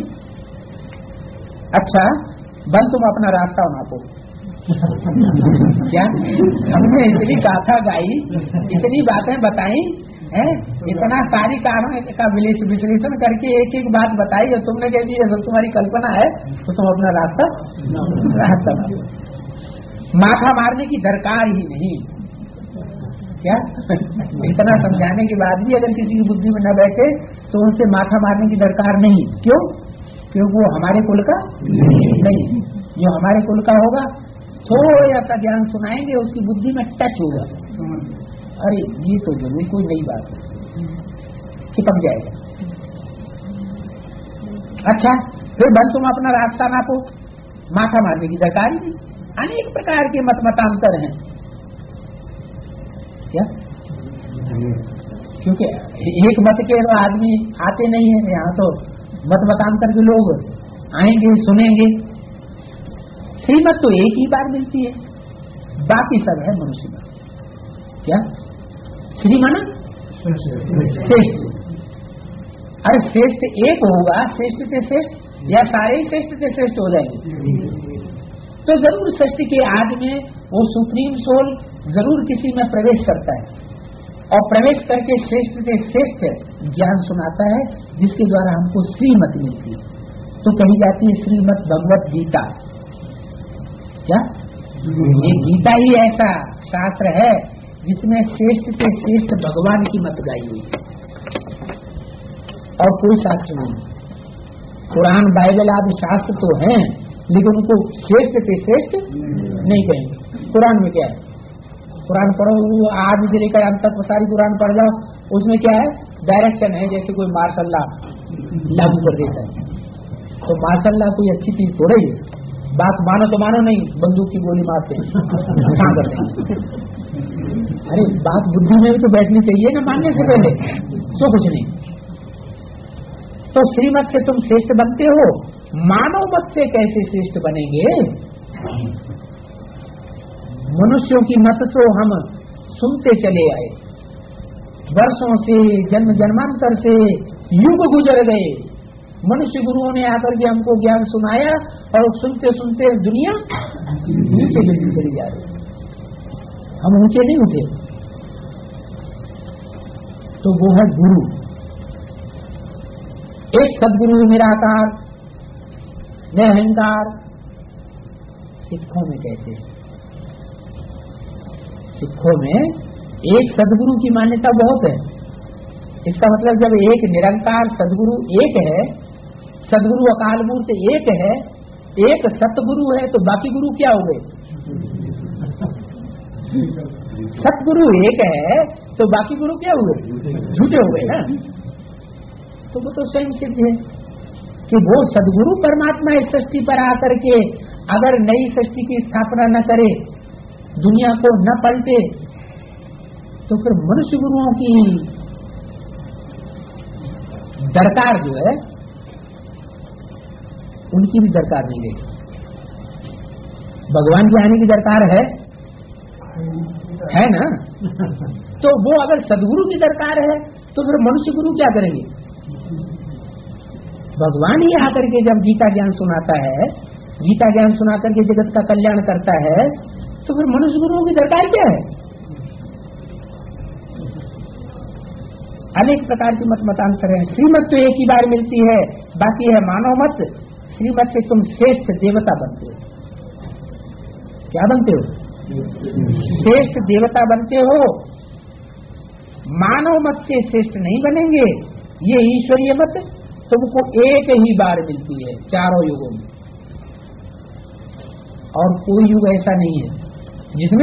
अच्छा बल तुम अपना रास्ता नापो। क्या हमने इतनी गाथा गाई, इतनी बातें बताई है, इतना सारी कारणों का विश्लेषण करके एक एक बात बताई और तुमने कह दी अगर तुम्हारी कल्पना है तो तुम अपना रास्ता रास्ता नापो। माथा मारने की दरकार ही नहीं। क्या इतना समझाने के बाद भी अगर किसी की बुद्धि में न बैठे तो उनसे माथा मारने की दरकार नहीं। क्यों? क्योंकि वो हमारे कुल का नहीं। जो हमारे कुल का होगा थोड़ा सा ज्ञान सुनाएंगे उसकी बुद्धि में टच होगा, अरे ये तो जरूर कोई नई बात है, चिपक जाएगा। अच्छा, फिर बस तुम अपना रास्ता नापो, माथा मारने की दरकार नहीं। अनेक प्रकार के मत मतांतर हैं। क्या? क्योंकि एक मत के आदमी आते नहीं है, यहाँ तो मत मतांतर के लोग आएंगे सुनेंगे। श्रीमत तो एक ही बार मिलती है, बाकी सब है मनुष्य मत। क्या? श्रीमन श्रेष्ठ। अरे श्रेष्ठ एक होगा, श्रेष्ठ से श्रेष्ठ या सारे ही श्रेष्ठ से श्रेष्ठ हो जाएंगे? तो जरूर सृष्टि के आदि में वो सुप्रीम सोल जरूर किसी में प्रवेश करता है और प्रवेश करके श्रेष्ठ से श्रेष्ठ ज्ञान सुनाता है जिसके द्वारा हमको श्रीमत मिलती है। तो कही जाती है श्रीमत भगवत गीता। क्या? ये गीता ही ऐसा शास्त्र है जिसमें श्रेष्ठ से श्रेष्ठ भगवान की मत गाई हुई है और कोई शास्त्र नहीं। कुरान बाइबल आदि शास्त्र तो हैं लेकिन उनको श्रेष्ठ से श्रेष्ठ नहीं कहेंगे। कुरान में क्या है? कुरान पढ़ो, आज से लेकर अंत तक सारी कुरान पढ़ जाओ, उसमें क्या है? डायरेक्शन है, जैसे कोई मार्शल लॉ लागू कर देता है। तो मार्शल लॉ कोई अच्छी चीज थोड़ी है, बात मानो तो मानो नहीं, बंदूक की गोली मारते हैं, नुकसान करते हैं। अरे बात बुद्धि में भी तो बैठनी चाहिए ना मानने से पहले, तो कुछ नहीं। तो श्रीमत से तुम श्रेष्ठ बनते हो, मानव मत से कैसे श्रेष्ठ बनेंगे? मनुष्यों की मत तो हम सुनते चले आए, वर्षों से, जन्म जन्मांतर से, युग गुजर गए। मनुष्य गुरुओं ने आकर के हमको ज्ञान सुनाया और सुनते सुनते दुनिया नीचे गिरती चली जा रही, हम ऊंचे नहीं उठे। तो वो है गुरु। एक सदगुरु निराकार, निरहंकार, सिखों में कहते हैं। सिखों में एक सदगुरु की मान्यता बहुत है। इसका मतलब जब एक निरंकार सदगुरु एक है, सदगुरु अकाल मूर्त एक है, एक सतगुरु है, तो बाकी गुरु क्या हो गए? सतगुरु एक है तो बाकी गुरु क्या हुए? झूठे हो गए ना। तो वो तो स्वयं सिद्ध है कि वो सदगुरु परमात्मा इस सृष्टि पर आकर के अगर नई सृष्टि की स्थापना न करे, दुनिया को न पलटे, तो फिर मनुष्य गुरुओं की दरकार जो है उनकी भी दरकार नहीं रही। भगवान की आने की दरकार है है ना। तो वो अगर सदगुरु की दरकार है तो फिर मनुष्य गुरु क्या करेंगे? भगवान ही आकर के जब गीता ज्ञान सुनाता है, गीता ज्ञान सुनाकर के जगत का कल्याण करता है, तो फिर मनुष्य गुरुओं की दरकार क्या है? अनेक प्रकार की मत मतांतर है। श्रीमत तो एक ही बार मिलती है, बाकी है मानव मत। श्रीमत से तुम श्रेष्ठ देवता बनते हो। क्या बनते हो? श्रेष्ठ देवता बनते हो। मानव मत से श्रेष्ठ नहीं बनेंगे। ये ईश्वरीय मत तुमको एक ही बार मिलती है चारों युगों में, और कोई युग ऐसा नहीं है जिसमें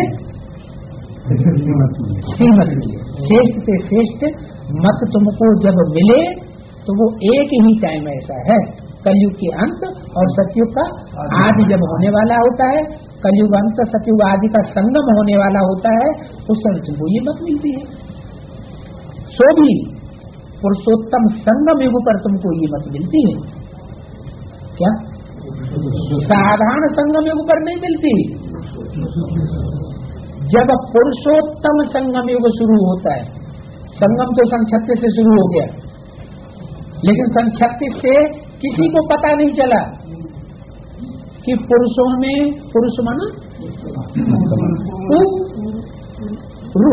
श्रीमत मिले। श्रेष्ठ से श्रेष्ठ मत तुमको जब मिले तो वो एक ही टाइम ऐसा है, कलयुग के अंत और सतयुग का आदि जब होने वाला होता है, कलयुग अंत सतयुग आदि का संगम होने वाला होता है, उस समय तुमको ये मत मिलती है। सो भी पुरुषोत्तम संगम युग पर तुमको ये मत मिलती है। क्या? साधारण संगम युग पर नहीं मिलती। जब पुरुषोत्तम संगम युग शुरू होता है, संगम तो सन छत्तीस से शुरू हो गया, लेकिन सन छत्तीस से किसी को पता नहीं चला कि पुरुषों में पुरुष माना रू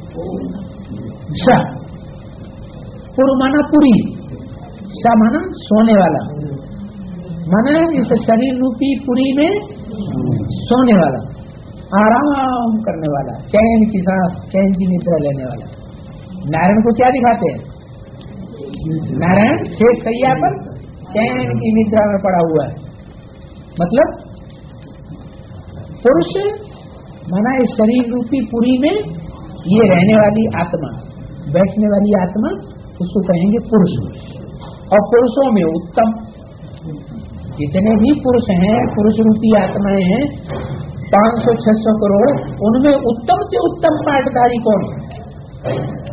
श, पुरु माना पुरी, श माना सोने वाला, माना इस शरीर रूपी पुरी में सोने वाला, आराम करने वाला, चैन की सांस, चैन की निद्रा लेने वाला। नारायण को क्या दिखाते हैं? नारायण शेष सैया पर चैन की निद्रा में पड़ा हुआ है। मतलब पुरुष माना इस शरीर रूपी पुरी में ये रहने वाली आत्मा, बैठने वाली आत्मा, उसको कहेंगे पुरुष। और पुरुषों में उत्तम, जितने भी पुरुष हैं, पुरुष रूपी आत्माएं हैं, पांच सौ छह सौ करोड़, उनमें उत्तम से उत्तम पाठधारी कौन है?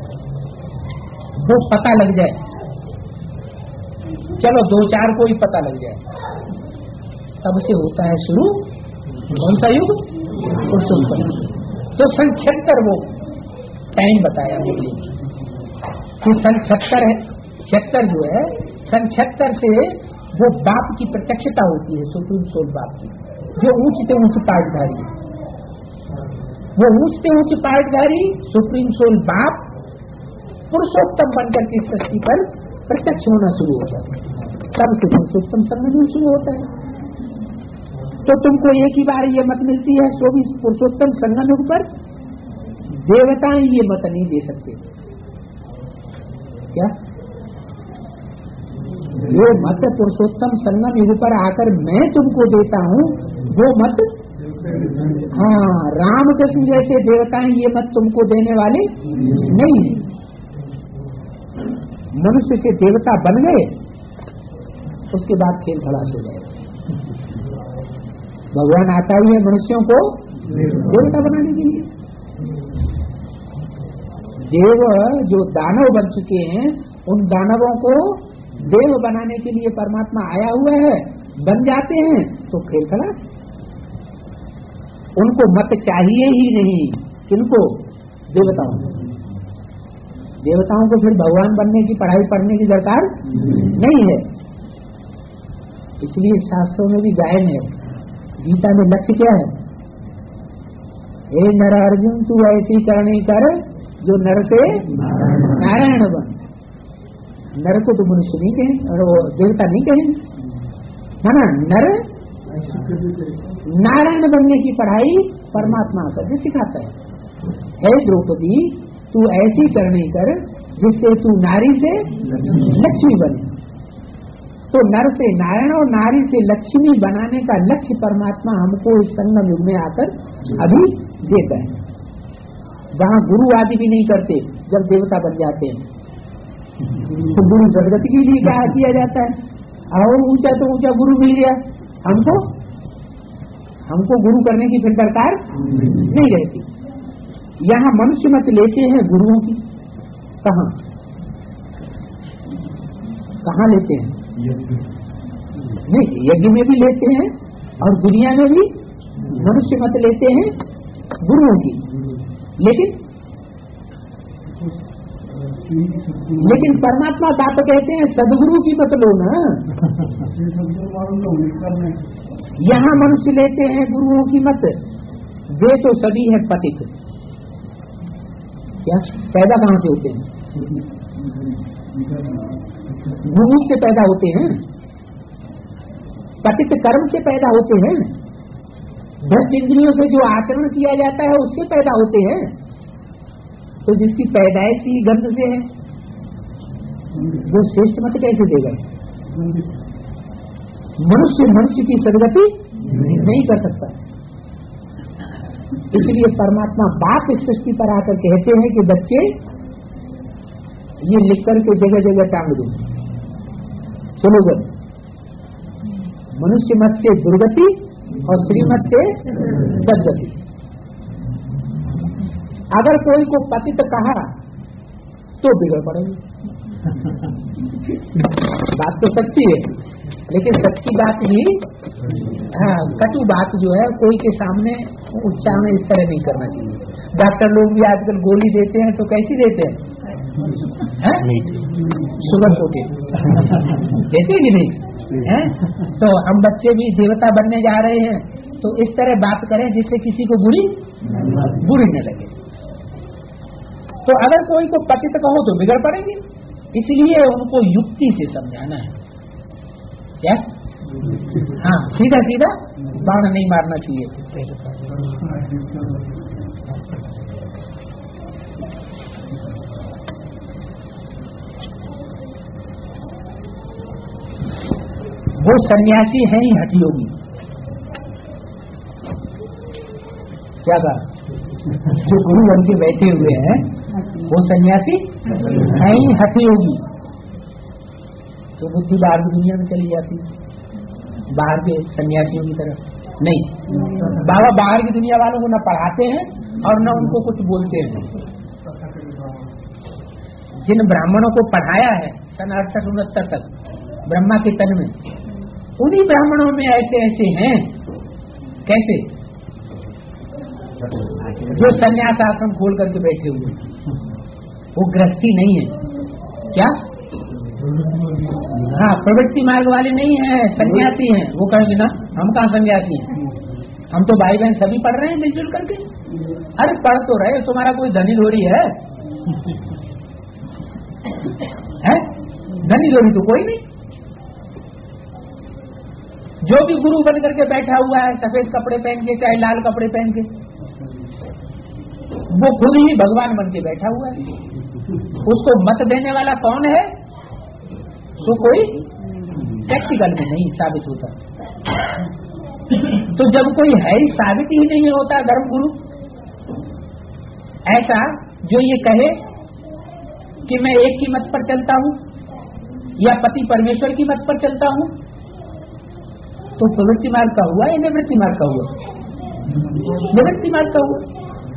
वो पता लग जाए, चलो दो चार को ही पता लग जाए, तब से होता है शुरू कौन सा युग? पुरुषोत्तम। तो सन छिहत्तर वो टाइम बताया मुझे कि सन छिहत्तर है, छिहत्तर जो है सन छिहत्तर से वो बाप की प्रत्यक्षता होती है, सुप्रीम सोल बाप की, जो ऊंच से ऊंच पाठधारी, वो ऊंच से ऊंच पाठधारी सुप्रीम सोल बाप पुरुषोत्तम बनकर के सृष्टि पर प्रत्यक्ष होना शुरू होता है, तब से पुरुषोत्तम संगम शुरू होता है। तो तुमको एक ही बार ये मत मिलती है, सो भी पुरुषोत्तम संगम युग पर देवताएं ये मत नहीं दे सकते। क्या? वो मत पुरुषोत्तम संगम युग पर आकर मैं तुमको देता हूँ, वो मत, हाँ, रामकृष्ण जैसे देवताएं ये मत तुमको देने वाले नहीं है। मनुष्य से देवता बन गए, उसके बाद खेल खलास हो जाएगा। भगवान आता ही है मनुष्यों को देवता बनाने के लिए। देव जो दानव बन चुके हैं उन दानवों को देव बनाने के लिए परमात्मा आया हुआ है, बन जाते हैं तो खेल खलास। उनको मत चाहिए ही नहीं। किनको? देवताओं को। देवताओं को फिर भगवान बनने की पढ़ाई पढ़ने की दरकार नहीं है। इसलिए शास्त्रों में भी गायन है, गीता में लक्ष्य क्या है? हे नर अर्जुन तू ऐसी करनी कर जो नर से नारायण बन। नर को तो मनुष्य नहीं कहें और वो देवता नहीं कहें, है ना। नर नारायण बनने की पढ़ाई परमात्मा करके सिखाता है। हे द्रौपदी तू ऐसी करनी कर जिससे तू नारी से लक्ष्मी बने। तो नर से नारायण और नारी से लक्ष्मी बनाने का लक्ष्य परमात्मा हमको इस संगम युग में आकर अभी देता है। वहाँ गुरु आदि भी नहीं करते। जब देवता बन जाते हैं तो गुरु सदगति के लिए क्या किया जाता है? और ऊंचा तो ऊंचा गुरु मिल गया हमको, हमको गुरु करने की फिर दरकार नहीं रहती। यहाँ मनुष्य मत लेते हैं गुरुओं की। कहाँ कहाँ लेते हैं? नहीं, यज्ञ में भी लेते हैं और दुनिया में भी मनुष्य मत लेते हैं गुरुओं की। लेकिन लेकिन परमात्मा बात कहते हैं सदगुरु की मत लो ना। यहाँ मनुष्य लेते हैं गुरुओं की मत। वे तो सभी है पतित। क्या पैदा कहाँ से होते हैं? गुरु से पैदा होते हैं, पतित कर्म से पैदा होते हैं, दस इंद्रियों से जो आचरण किया जाता है उससे पैदा होते हैं। तो जिसकी पैदाइश ही गंध से है वो श्रेष्ठ मत कैसे देगा? मनुष्य मनुष्य की सदगति नहीं कर सकता। इसलिए परमात्मा बाप इस सृष्टि पर आकर कहते हैं कि बच्चे ये लिख करके जगह जगह टांग दो, चलो गए। मनुष्य मत से दुर्गति और श्रीमत से सदगति। अगर कोई को पतित कहा तो बिगड़ पड़ेगी। बात तो सच्ची है, लेकिन सच्ची बात ही हाँ, कटु बात जो है कोई के सामने उच्चारण इस तरह नहीं करना चाहिए। डॉक्टर लोग भी आजकल गोली देते हैं तो कैसी देते हैं? शुगर कोटेड देते कि नहीं है? तो हम बच्चे भी देवता बनने जा रहे हैं तो इस तरह बात करें जिससे किसी को बुरी बुरी न लगे। तो अगर कोई को पतित कहो तो बिगड़ पड़ेंगे। इसलिए उनको युक्ति से समझाना है। क्या? हाँ, सीधा सीधा बाण नहीं मारना चाहिए। वो सन्यासी हैं ही हठयोगी। क्या कहा? जो गुरु बन के बैठे हुए हैं वो सन्यासी है ही हठयोगी। तो बुद्धि बाहर की दुनिया में चली जाती है, बाहर के सन्यासियों की तरफ नहीं। बाबा बाहर की दुनिया वालों को न पढ़ाते हैं और न उनको कुछ बोलते हैं। जिन ब्राह्मणों को पढ़ाया है सन अड़सठ उनहत्तर तक ब्रह्मा के तन में, उन्हीं ब्राह्मणों में ऐसे ऐसे हैं। कैसे? जो संन्यास आश्रम खोल करके बैठे हुए, वो गृहस्थी नहीं है। क्या? हाँ, प्रवृत्ति मार्ग वाले नहीं है, सन्यासी हैं। वो कहेंगे ना हम कहाँ सन्यासी हैं, हम तो भाई बहन सभी पढ़ रहे हैं मिलजुल करके। अरे पढ़ तो रहे, तुम्हारा कोई धनी धोरी है? है धनी धोरी तो कोई नहीं। जो भी गुरु बन करके बैठा हुआ है सफेद कपड़े पहन के चाहे लाल कपड़े पहन के, वो खुद ही भगवान बन के बैठा हुआ है। उसको मत देने वाला कौन है? तो कोई प्रैक्टिकल में नहीं साबित होता। तो जब कोई है ही साबित ही नहीं होता धर्म गुरु, ऐसा जो ये कहे कि मैं एक की मत पर चलता हूँ या पति परमेश्वर की मत पर चलता हूँ, तो प्रवृत्ति मार्ग का हुआ या निवृत्ति मार्ग का हुआ? निवृत्ति मार्ग का हुआ।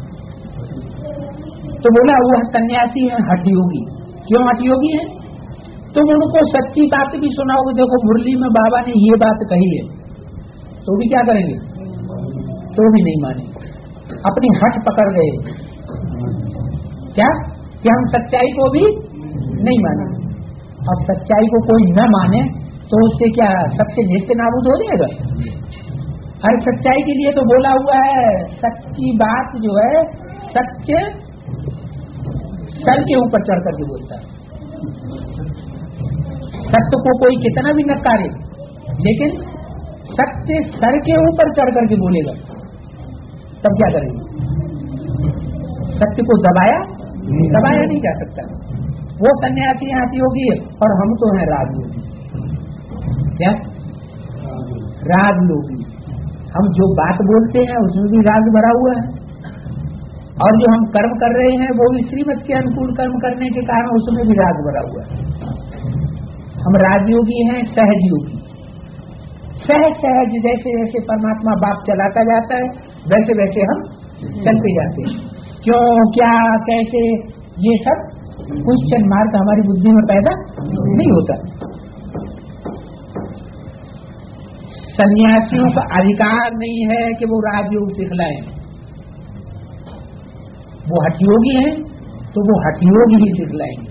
तो बोला वो सन्यासी है हठयोगी। क्यों हठयोगी है? तुम उनको सच्ची बात भी सुनाओगे, देखो मुरली में बाबा ने ये बात कही है, तो भी क्या करेंगे? तो भी नहीं मानेंगे, अपनी हठ पकड़ गए क्या कि हम सच्चाई को भी नहीं माने। अब सच्चाई को कोई न माने तो उससे क्या सबसे नित्य नाबूद हो जाएगा? अरे सच्चाई के लिए तो बोला हुआ है, सच्ची बात जो है सत्य सर के ऊपर चढ़ करके बोलता है। सत्य को कोई कितना भी नकारे, लेकिन सत्य सर के ऊपर चढ़ करके बोलेगा, तब क्या करेंगे? सत्य को दबाया दबाया नहीं जा सकता। वो सन्यासी हठयोगी है और हम तो हैं राजयोगी। क्या राजयोगी? हम जो बात बोलते हैं उसमें भी राज भरा हुआ है, और जो हम कर्म कर रहे हैं वो भी श्रीमत के अनुकूल कर्म करने के कारण उसमें भी राज भरा हुआ है। हम राजयोगी हैं, सहज योगी। सहज सहज जैसे जैसे परमात्मा बाप चलाता जाता है वैसे वैसे हम चलते जाते हैं। क्यों, क्या, कैसे, ये सब क्वेश्चन मार्क हमारी बुद्धि में पैदा नहीं होता। सन्यासियों का अधिकार नहीं है कि वो राजयोग सिखलाएं। वो हठयोगी हैं तो वो हठयोग ही सिखलाएंगे,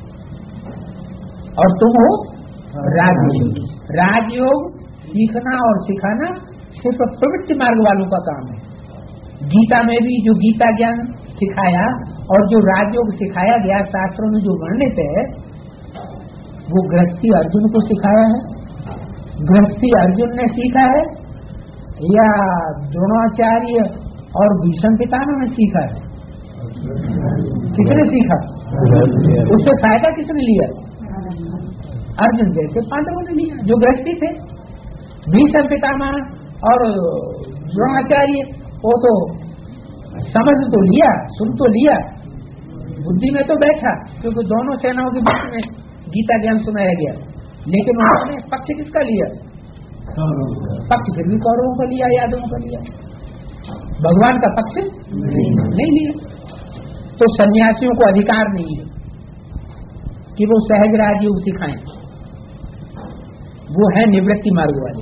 और तुम हो राजयोग। राजयोग सीखना और सिखाना सिर्फ प्रवृत्ति मार्ग वालों का काम है। गीता में भी जो गीता ज्ञान सिखाया और जो राजयोग सिखाया गया शास्त्रों में जो वर्णित है, वो गृहस्थी अर्जुन को सिखाया है। गृहस्थी अर्जुन ने सीखा है या द्रोणाचार्य और भीष्म पितामह ने सीखा है? किसने सीखा? उससे फायदा किसने लिया? अर्जुन जैसे पांडवों ने लिया जो गृहस्थी थे। भीष्म पितामह और द्रोणाचार्य वो तो समझ तो लिया, सुन तो लिया, बुद्धि में तो बैठा, क्योंकि दोनों सेनाओं के बीच में गीता ज्ञान सुनाया गया, लेकिन उन्होंने पक्ष किसका लिया? पक्ष फिर भी कौरवों का लिया, यादवों का लिया, भगवान का पक्ष नहीं लिया। तो सन्यासियों को अधिकार नहीं है कि वो सहज राजयोग सिखाएं, वो है निवृत्ति मार्ग वाले।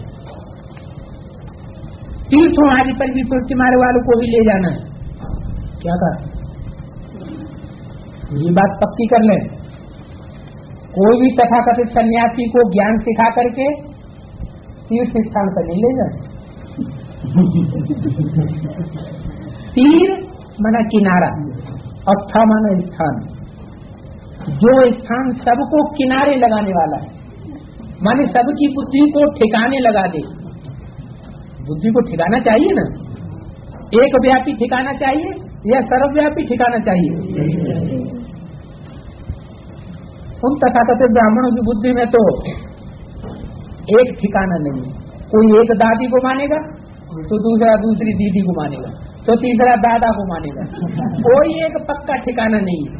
तीर्थों आदि पर भी प्रवृत्ति मार्ग वालों को भी ले जाना है। क्या कहा? ये बात पक्की कर लें, कोई भी तथाकथित सन्यासी को ज्ञान सिखा करके तीर्थ स्थान पर नहीं ले जाए। तीर माना किनारा और था माना स्थान, जो स्थान सबको किनारे लगाने वाला है, माने सबकी बुद्धि को ठिकाने लगा दे। बुद्धि को ठिकाना चाहिए ना, एक व्यापी ठिकाना चाहिए या सर्वव्यापी ठिकाना चाहिए? उन तथाकथित ब्राह्मणों की बुद्धि में तो एक ठिकाना नहीं है। कोई एक दादी को मानेगा तो दूसरा दूसरी दीदी को मानेगा, तो तीसरा दादा को मानेगा, कोई एक पक्का ठिकाना नहीं है।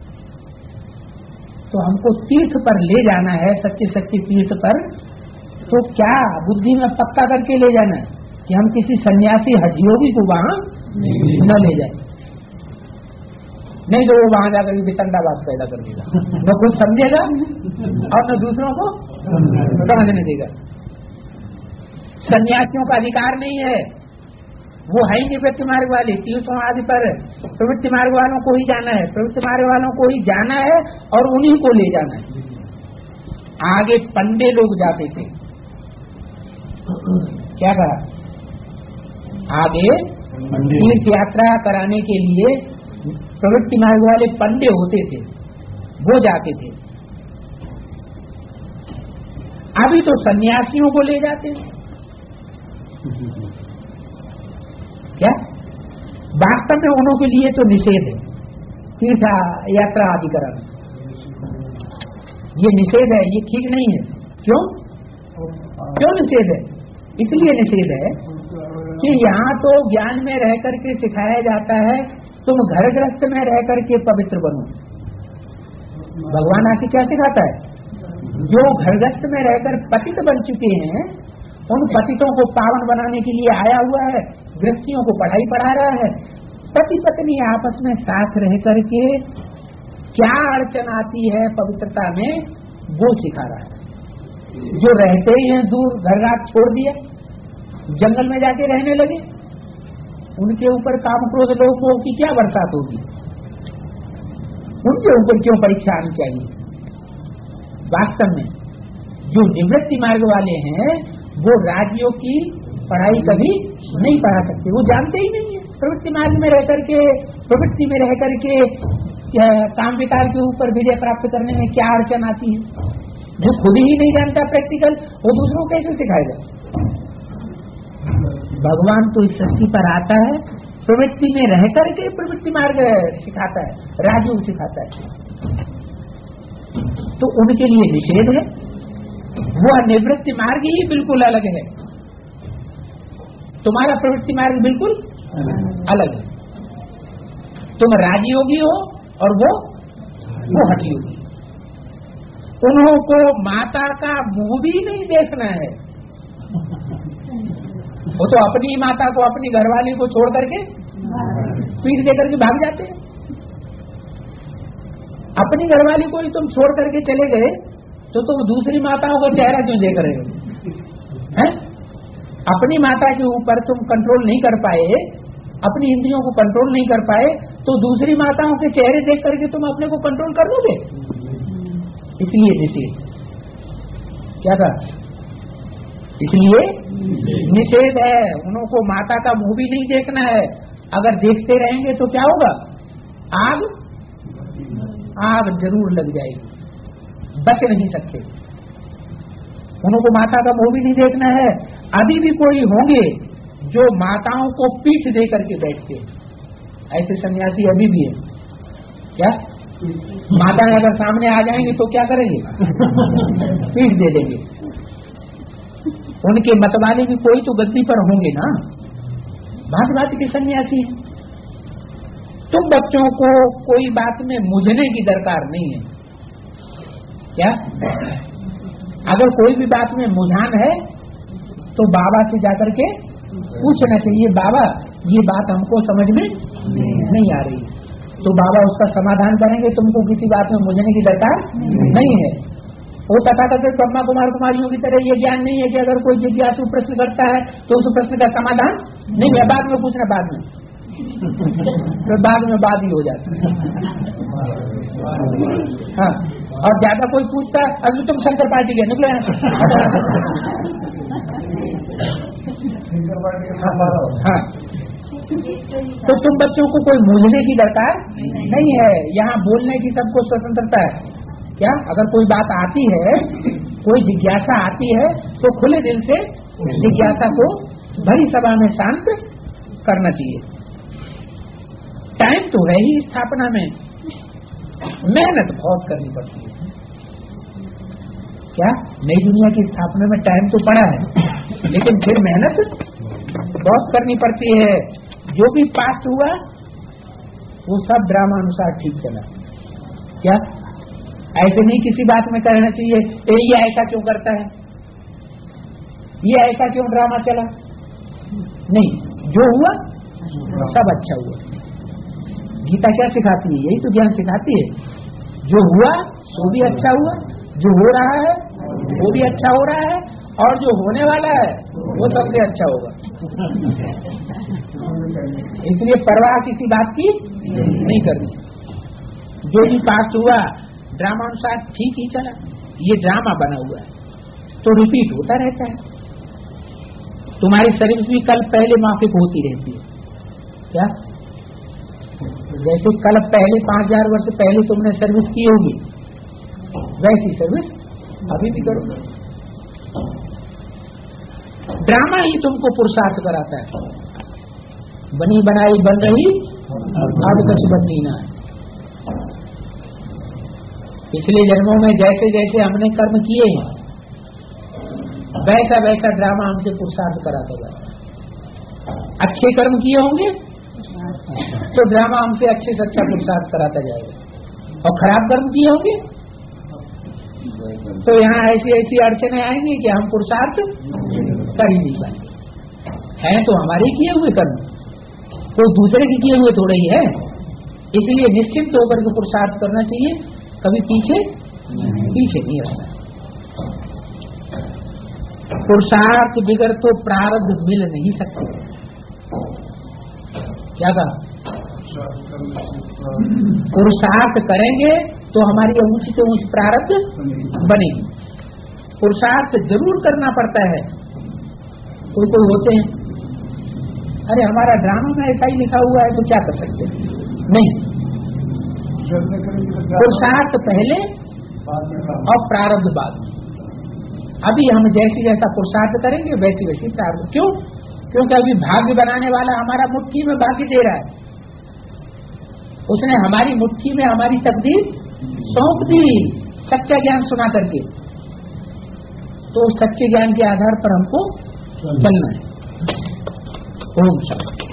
तो हमको तीर्थ पर ले जाना है, सच्चे सच्चे तीर्थ पर, तो क्या बुद्धि में पक्का करके ले जाना है कि हम किसी सन्यासी हठयोगी को वहाँ न ले जाए, नहीं तो वो वहाँ जाकर वितंडावाद पैदा कर देगा, न खुद समझेगा और न दूसरों को समझने देगा। सन्यासियों का अधिकार नहीं है, वो है ही निवृत्ति मार्ग वाले। तीर्थों आदि पर प्रवृत्ति मार्ग वालों को ही जाना है, प्रवृत्ति मार्ग वालों को ही जाना है और उन्हीं को ले जाना है। आगे पंडे लोग जाते थे, क्या कहा? आगे तीर्थ यात्रा कराने के लिए प्रवृत्ति मार्ग वाले पंडे होते थे, वो जाते थे। अभी तो सन्यासियों को ले जाते हैं। क्या वास्तव में उन्हों के लिए तो निषेध है तीर्थ यात्रा आदि कराना, ये निषेध है, ये ठीक नहीं है। क्यों क्यों निषेध है? इसलिए निषेध है कि यहाँ तो ज्ञान में रह करके सिखाया जाता है तुम घर गृहस्थ में रह करके पवित्र बनो। भगवान आके क्या सिखाता है? जो घर गृहस्थ में रहकर पतित बन चुके हैं उन पतितों को पावन बनाने के लिए आया हुआ है, गृहस्थियों को पढ़ाई पढ़ा रहा है। पति पत्नी आपस में साथ रह करके क्या अड़चन आती है पवित्रता में, वो सिखा रहा है। जो रहते ही हैं दूर, घर रात छोड़ दिया, जंगल में जाके रहने लगे, उनके ऊपर काम क्रोध लोभ मोह की क्या बरसात होगी? उनके ऊपर क्यों परीक्षा आनी चाहिए? वास्तव में जो निवृत्ति मार्ग वाले हैं वो राज्यों की पढ़ाई कभी नहीं पढ़ा सकते, वो जानते ही नहीं है। प्रवृत्ति मार्ग में रह करके, प्रवृत्ति में रह करके काम विकार के ऊपर विजय प्राप्त करने में क्या अड़चन आती है? जो खुद ही नहीं जानता प्रैक्टिकल, वो दूसरों को कैसे सिखाएगा? भगवान तो इस सृष्टि पर आता है, प्रवृत्ति में रह करके प्रवृत्ति मार्ग सिखाता है, राजयोग सिखाता है। तो उनके लिए निषेध है, वह निवृत्ति मार्ग ही बिल्कुल अलग है, तुम्हारा प्रवृत्ति मार्ग बिल्कुल अलग है। तुम राजयोगी हो और वो वो हठयोगी। उन्हों को माता का मुंह भी नहीं देखना है, वो तो अपनी माता को, अपनी घरवाली को छोड़ करके पीठ दे करके भाग जाते हैं। अपनी घरवाली को ही तुम छोड़ करके चले गए तो तुम दूसरी माताओं का चेहरा क्यों देख रहे हो? हैं? अपनी माता के ऊपर तुम कंट्रोल नहीं कर पाए, अपनी इंद्रियों को कंट्रोल नहीं कर पाए, तो दूसरी माताओं के चेहरे देख करके तुम अपने को कंट्रोल कर लोगे? इसलिए निषेध क्या था? इसलिए निषेध है। उनको माता का मुंह भी नहीं देखना है। अगर देखते रहेंगे तो क्या होगा? आग आग जरूर लग जाएगी, बच नहीं सकते। उनको माता का मुंह भी नहीं देखना है। अभी भी कोई होंगे जो माताओं को पीठ दे करके बैठते, ऐसे सन्यासी अभी भी है। क्या माताएं अगर सामने आ जाएंगी तो क्या करेंगे? पीठ दे देंगे। उनके मतवाले भी कोई तो गद्दी पर होंगे ना, भांति भांति के सन्यासी। तुम बच्चों को कोई बात में मुझने की दरकार नहीं है। क्या अगर कोई भी बात में मुझान है तो बाबा से जाकर के पूछना चाहिए, बाबा ये बात हमको समझ में नहीं आ रही, तो बाबा उसका समाधान करेंगे। तुमको किसी बात में मुझने की दरकार नहीं है। वो तथाकथित ब्रह्मा कुमार कुमारियों की तरह ये ज्ञान नहीं है कि अगर कोई जिज्ञासु प्रश्न करता है तो उस प्रश्न का समाधान नहीं है, बाद में पूछना, बाद में तो बाद में बात ही हो जाती है। हाँ, और ज्यादा कोई पूछता है अभी तुम शंकर पार्टी के निकले हैं। हाँ, तो तुम बच्चों को कोई मूझने की दरकार नहीं है। यहाँ बोलने की सबको स्वतंत्रता है। क्या अगर कोई बात आती है, कोई जिज्ञासा आती है तो खुले दिल से जिज्ञासा को भरी सभा में शांत करना चाहिए। टाइम तो है ही स्थापना में, मेहनत बहुत करनी पड़ती है। क्या नई दुनिया की स्थापना में टाइम तो पड़ा है, लेकिन फिर मेहनत बहुत करनी पड़ती है। जो भी पास हुआ वो सब ड्रामा अनुसार ठीक चला। क्या ऐसे नहीं किसी बात में कहना चाहिए ए, ये ऐसा क्यों करता है, ये ऐसा क्यों ड्रामा चला? नहीं, जो हुआ सब अच्छा हुआ। गीता क्या सिखाती है? यही तो ज्ञान सिखाती है। जो हुआ वो भी अच्छा हुआ, जो हो रहा है वो भी अच्छा हो रहा है, और जो होने वाला है वो सबसे अच्छा होगा। इसलिए परवाह किसी बात की नहीं करनी। जो भी पास हुआ ड्रामा अनुसार ठीक ही चला। ये ड्रामा बना हुआ है तो रिपीट होता रहता है। तुम्हारी सर्विस भी कल पहले माफिक होती रहती है। क्या जैसे कल पहले पांच हजार वर्ष पहले तुमने सर्विस की होगी, वैसी सर्विस अभी भी करो। ड्रामा ही तुमको पुरुषार्थ कराता है। बनी बनाई बन रही अब कुछ बननी ना। पिछले जन्मों में जैसे जैसे हमने कर्म किए हैं वैसा वैसा ड्रामा हमसे पुरुषार्थ कराता जाता। अच्छे कर्म किए होंगे तो ड्रामा हमसे अच्छे से अच्छा पुरुषार्थ कराता जाएगा, और खराब कर्म किए होंगे तो यहाँ ऐसी ऐसी अड़चने आएंगी कि हम पुरुषार्थ कर ही नहीं पाएंगे। है तो हमारे किए हुए कर्म, कोई दूसरे के किए हुए थोड़े ही है। इसलिए निश्चिंत होकर के पुरुषार्थ करना चाहिए, कभी पीछे पीछे नहीं रहना। पुरुषार्थ बिगड़ तो प्रारब्ध मिल नहीं सकते। क्या कहा? पुरुषार्थ करेंगे तो हमारी ऊंची से ऊंची प्रारब्ध बनेगी। पुरुषार्थ जरूर करना पड़ता है। कोई कोई होते हैं, अरे हमारा ड्रामा में ऐसा ही लिखा हुआ है तो क्या कर सकते हैं? नहीं, पुरुषार्थ पहले और प्रारब्ध बाद में। अभी हम जैसी जैसा पुरुषार्थ करेंगे वैसी वैसी प्रारब्ध। क्यों? क्योंकि अभी भाग्य बनाने वाला हमारा मुट्ठी में भाग्य दे रहा है। उसने हमारी मुट्ठी में हमारी तकदीर सौंप दी सच्चा ज्ञान सुना करके। तो उस सच्चे ज्ञान के आधार पर हमको चलना है। ओम शांति।